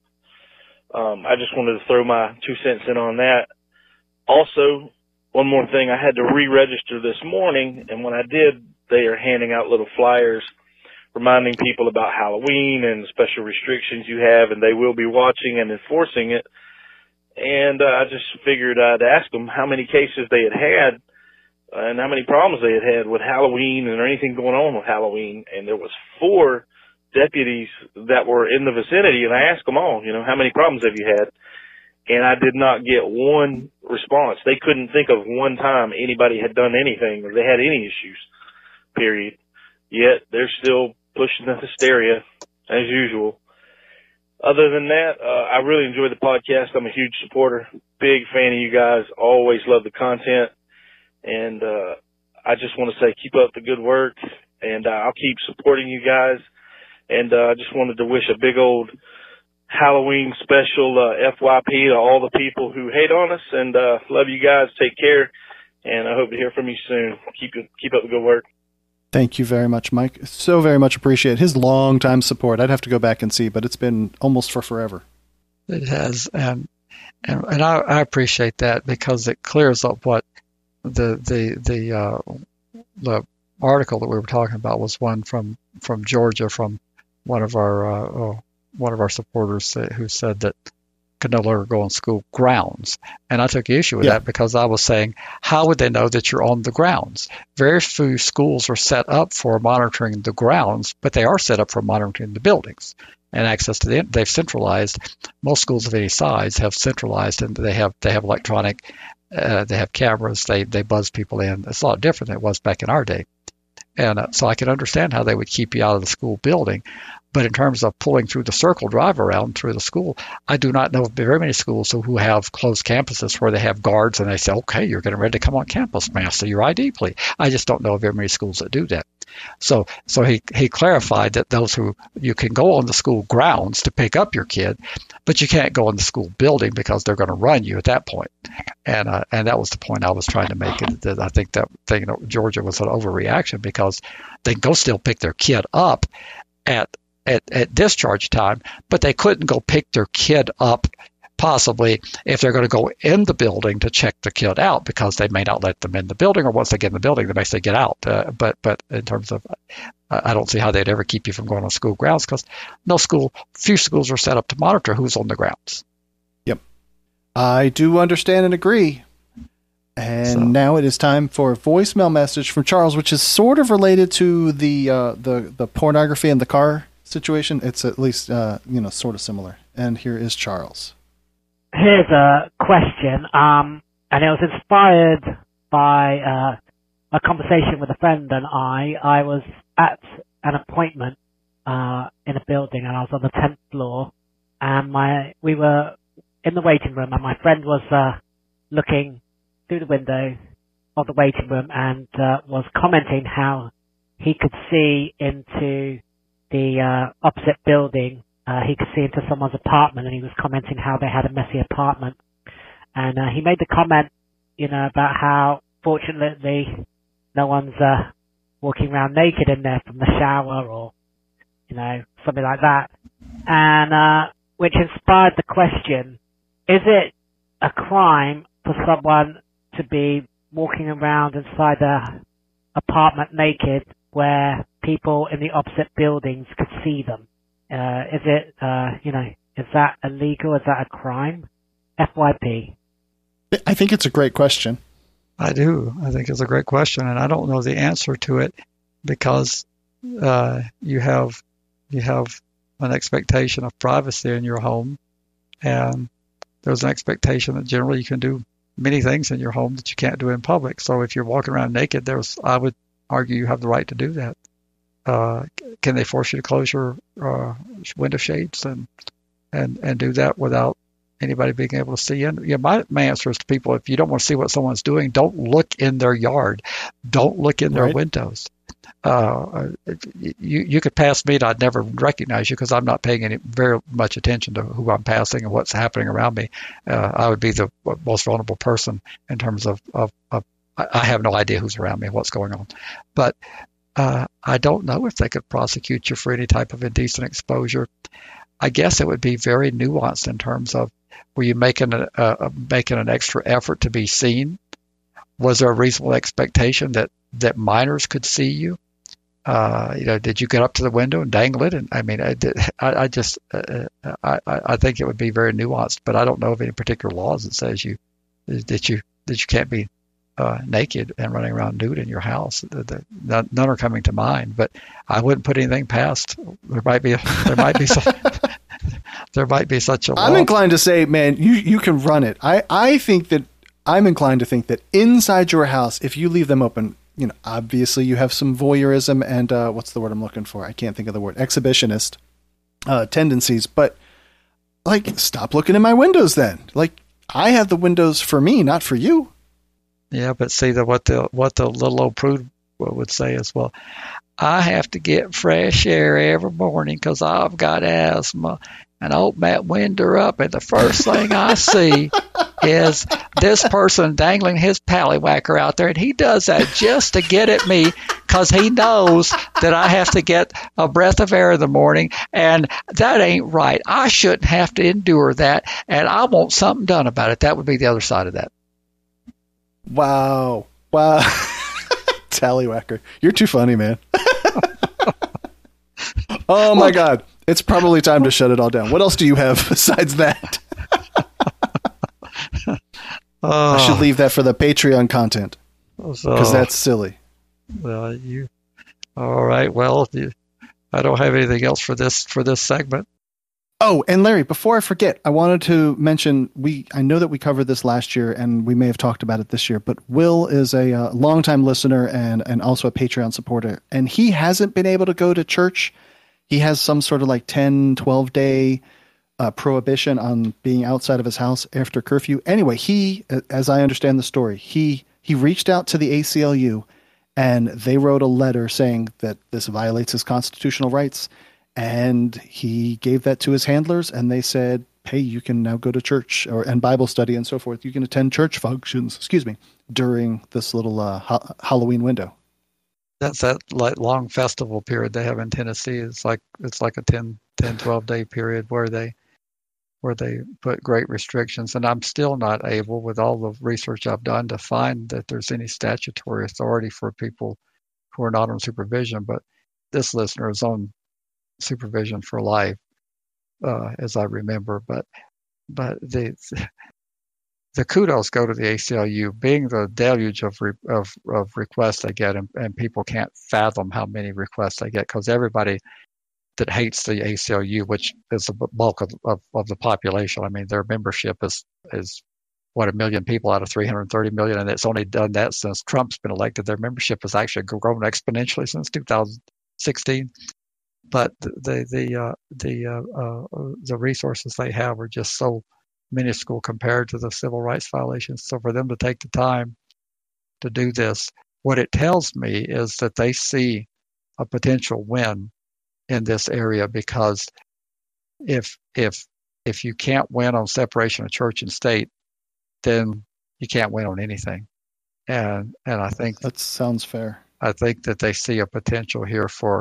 I just wanted to throw my 2 cents in on that. Also, one more thing, I had to re-register this morning, and when I did, they are handing out little flyers reminding people about Halloween and special restrictions you have, and they will be watching and enforcing it. And I just figured I'd ask them how many cases they had and how many problems they had with Halloween and anything going on with Halloween. And there was 4 deputies that were in the vicinity, and I asked them all, how many problems have you had? And I did not get one response. They couldn't think of one time anybody had done anything or they had any issues, period. Yet they're still pushing the hysteria as usual. Other than that, I really enjoy the podcast. I'm a huge supporter, big fan of you guys, always love the content. And I just want to say keep up the good work, and I'll keep supporting you guys. And I just wanted to wish a big old Halloween special FYP to all the people who hate on us, and love you guys. Take care, and I hope to hear from you soon. Keep up the good work. Thank you very much, Mike. So very much appreciate his long-time support. I'd have to go back and see, but it's been almost for forever. It has, and I appreciate that because it clears up what the article that we were talking about was one from Georgia, from one of our supporters who said that could no longer go on school grounds. And I took issue with that because I was saying, how would they know that you're on the grounds? Very few schools are set up for monitoring the grounds, but they are set up for monitoring the buildings and access to they've centralized. Most schools of any size have centralized, and they have electronic, they have cameras, they buzz people in. It's a lot different than it was back in our day. And so I can understand how they would keep you out of the school building. But in terms of pulling through the circle drive around through the school, I do not know of very many schools who have closed campuses where they have guards and they say, okay, you're getting ready to come on campus, master your ID, please. I just don't know of very many schools that do that. So he clarified that you can go on the school grounds to pick up your kid, but you can't go in the school building because they're going to run you at that point. And that was the point I was trying to make. That I think that thing in Georgia was an overreaction because they can go still pick their kid up at discharge time, but they couldn't go pick their kid up possibly if they're going to go in the building to check the kid out because they may not let them in the building, or once they get in the building, they may say get out. But in terms of, I don't see how they'd ever keep you from going on school grounds because few schools are set up to monitor who's on the grounds. Yep. I do understand and agree. And now it is time for a voicemail message from Charles, which is sort of related to the pornography in the car situation. It's at least sort of similar. And here is Charles. Here's a question, and it was inspired by a conversation with a friend and I. I was at an appointment in a building, and I was on the 10th floor, and we were in the waiting room, and my friend was looking through the window of the waiting room and was commenting how he could see into the opposite building. He could see into someone's apartment, and he was commenting how they had a messy apartment. And he made the comment, about how fortunately no one's walking around naked in there from the shower or, something like that. And which inspired the question, is it a crime for someone to be walking around inside their apartment naked where people in the opposite buildings could see them? Is it, is that illegal? Is that a crime? FYP. I think it's a great question. I do. I think it's a great question, and I don't know the answer to it because you have an expectation of privacy in your home, and there's an expectation that generally you can do many things in your home that you can't do in public. So if you're walking around naked, I would argue you have the right to do that. can they force you to close your window shades and do that without anybody being able to see in? My answer is to people: if you don't want to see what someone's doing, don't look in their yard, don't look in their windows. You could pass me and I'd never recognize you because I'm not paying very much attention to who I'm passing and what's happening around me. I would be the most vulnerable person in terms of I have no idea who's around me and what's going on. But I don't know if they could prosecute you for any type of indecent exposure. I guess it would be very nuanced in terms of, were you making an extra effort to be seen? Was there a reasonable expectation that minors could see you? Did you get up to the window and dangle it? And I mean, I think it would be very nuanced, but I don't know of any particular laws that says that you can't be naked and running around nude in your house. None are coming to mind, but I wouldn't put anything past. There might be such a law. I'm inclined to say, man, you can run it. I think that I'm inclined to think that inside your house, if you leave them open, obviously you have some voyeurism and what's the word I'm looking for? I can't think of the word. Exhibitionist tendencies, but stop looking in my windows then. I have the windows for me, not for you. Yeah, but see what the little old prude would say is, well, I have to get fresh air every morning because I've got asthma, and I open that window up, and the first thing I see is this person dangling his pallywhacker out there, and he does that just to get at me because he knows that I have to get a breath of air in the morning, and that ain't right. I shouldn't have to endure that, and I want something done about it. That would be the other side of that. Wow. Tallywhacker. You're too funny, man. Oh my God. It's probably time to shut it all down. What else do you have besides that? I should leave that for the Patreon content because that's silly. Well, all right. Well, I don't have anything else for this segment. Oh, and Larry, before I forget, I wanted to mention, I know that we covered this last year and we may have talked about it this year, but Will is a longtime listener and also a Patreon supporter, and he hasn't been able to go to church. He has some sort of 10, 12 day prohibition on being outside of his house after curfew. Anyway, he, as I understand the story, he reached out to the ACLU and they wrote a letter saying that this violates his constitutional rights. And he gave that to his handlers, and they said, hey, you can now go to church and Bible study and so forth. You can attend church functions, during this little Halloween window. That's that long festival period they have in Tennessee. It's like a 10, 12 day period where they put great restrictions. And I'm still not able, with all the research I've done, to find that there's any statutory authority for people who are not on supervision. But this listener is on supervision for life, as I remember, but the kudos go to the ACLU, being the deluge of requests they get, and people can't fathom how many requests they get because everybody that hates the ACLU, which is the bulk of the population. I mean, their membership is 1 million people out of 330 million, and it's only done that since Trump's been elected. Their membership has actually grown exponentially since 2016. But the resources they have are just so minuscule compared to the civil rights violations. So for them to take the time to do this, what it tells me is that they see a potential win in this area, because if you can't win on separation of church and state, then you can't win on anything. And I think that sounds fair. I think that they see a potential here for.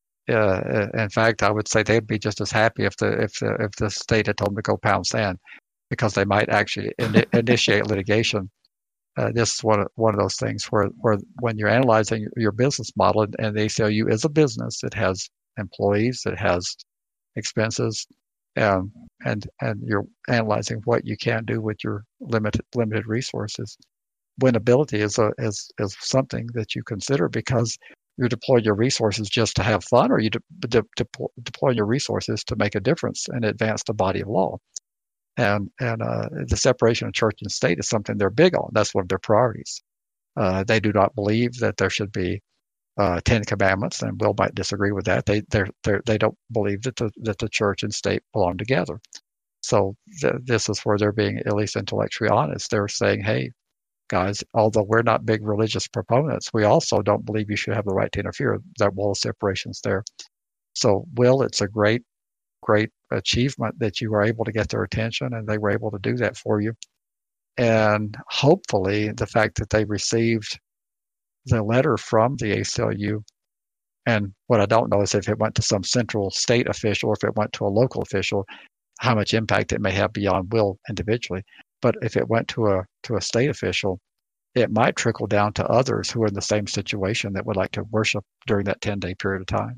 In fact, I would say they'd be just as happy if the state had told them to go pound sand, because they might actually initiate litigation. This is one of those things where when you're analyzing your business model, and the ACLU is a business, it has employees, it has expenses, and you're analyzing what you can do with your limited resources. Winnability is something that you consider, because you deploy your resources just to have fun, or you deploy your resources to make a difference and advance the body of law. And the separation of church and state is something they're big on. That's one of their priorities. They do not believe that there should be Ten Commandments, and Will might disagree with that. They don't believe that the church and state belong together. So this is where they're being at least intellectually honest. They're saying, hey, guys, although we're not big religious proponents, we also don't believe you should have the right to interfere. That wall of separation's there. So, Will, it's a great achievement that you were able to get their attention, and they were able to do that for you. And hopefully the fact that they received the letter from the ACLU, and what I don't know is if it went to some central state official or if it went to a local official, how much impact it may have beyond Will individually. But if it went to a state official, it might trickle down to others who are in the same situation that would like to worship during that 10-day period of time.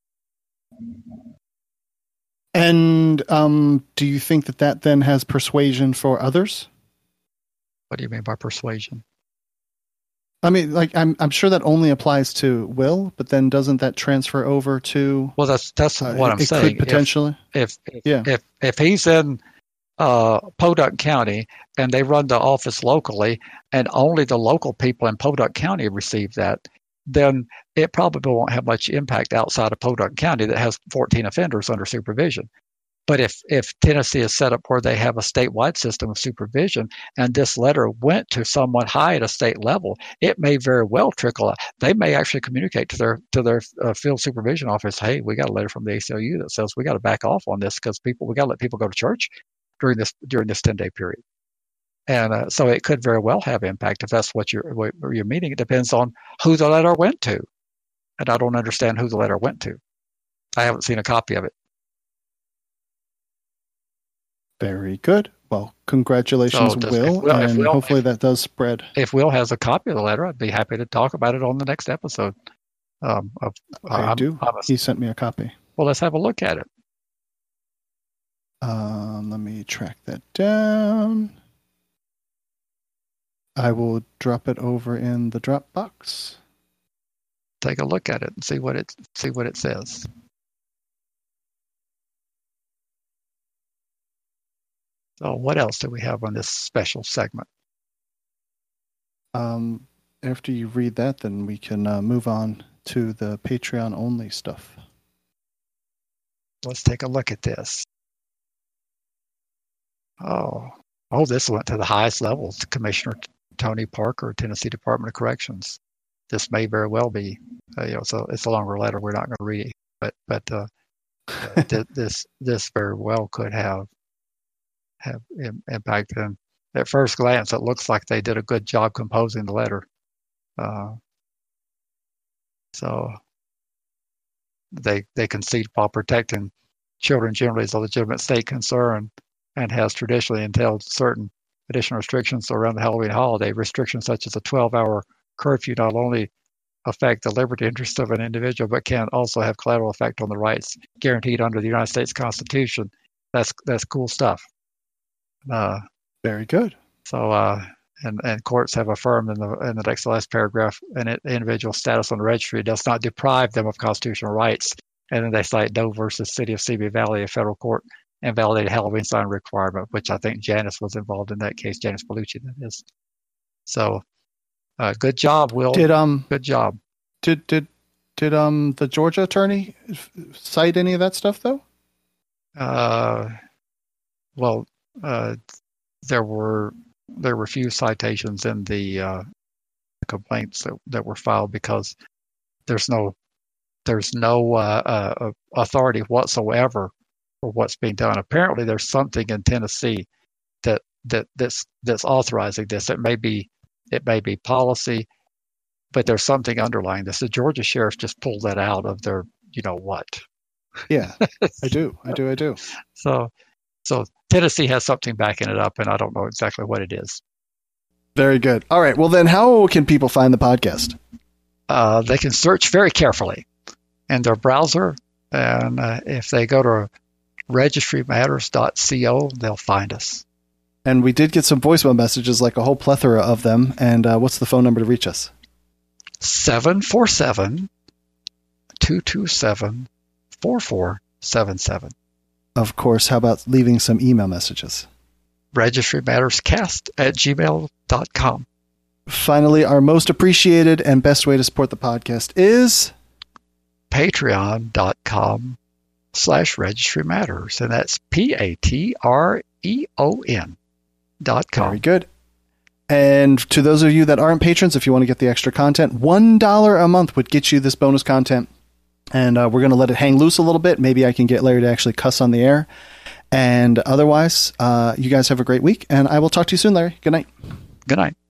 And do you think that then has persuasion for others? What do you mean by persuasion? I mean, like I'm sure that only applies to Will, but then doesn't that transfer over to? Well, that's what I'm saying. It could potentially. If he's in Podunk County and they run the office locally, and only the local people in Podunk County receive that, then it probably won't have much impact outside of Podunk County that has 14 offenders under supervision. But if Tennessee is set up where they have a statewide system of supervision, and this letter went to someone high at a state level, it may very well trickle out. They may actually communicate to their field supervision office, hey, we got a letter from the ACLU that says we got to back off on this because we got to let people go to church during this 10-day period. And so it could very well have impact if that's what you're meaning. It depends on who the letter went to, and I don't understand who the letter went to. I haven't seen a copy of it. Very good. Well, congratulations, Will, and hopefully that does spread. If Will has a copy of the letter, I'd be happy to talk about it on the next episode. I do. He sent me a copy. Well, let's have a look at it. Let me track that down. I will drop it over in the Dropbox. Take a look at it and see what it says. So what else do we have on this special segment? After you read that, then we can move on to the Patreon-only stuff. Let's take a look at this. Oh, this went to the highest levels. Commissioner Tony Parker, Tennessee Department of Corrections. This may very well be, so it's a longer letter. We're not going to read it, but this very well could have impact. And at first glance, it looks like they did a good job composing the letter. So they concede while protecting children generally is a legitimate state concern and has traditionally entailed certain additional restrictions around the Halloween holiday. Restrictions such as a 12-hour curfew not only affect the liberty interest of an individual, but can also have collateral effect on the rights guaranteed under the United States Constitution. That's cool stuff. Very good. So, and courts have affirmed in the next to last paragraph, an individual's status on the registry does not deprive them of constitutional rights. And then they cite Doe versus City of Seabee Valley, a federal court invalidated Halloween sign requirement, which I think Janice was involved in that case. Janice Bellucci, that is. So, good job, Will. Good job. Did the Georgia attorney cite any of that stuff though? Well, there were few citations in the complaints that were filed because there's no authority whatsoever for what's being done. Apparently, there's something in Tennessee that's authorizing this. It may be policy, but there's something underlying this. The Georgia sheriff just pulled that out of their what. Yeah, I do. So Tennessee has something backing it up, and I don't know exactly what it is. Very good. All right. Well, then how can people find the podcast? They can search very carefully in their browser, and if they go to registrymatters.co, they'll find us. And we did get some voicemail messages, like a whole plethora of them. And what's the phone number to reach us? 747-227-4477. Of course. How about leaving some email messages? registrymatterscast@gmail.com. Finally, our most appreciated and best way to support the podcast is patreon.com/Registry Matters. And that's patreon.com. Very good. And to those of you that aren't patrons, if you want to get the extra content, $1 a month would get you this bonus content. And we're going to let it hang loose a little bit. Maybe I can get Larry to actually cuss on the air. And otherwise, you guys have a great week. And I will talk to you soon, Larry. Good night. Good night.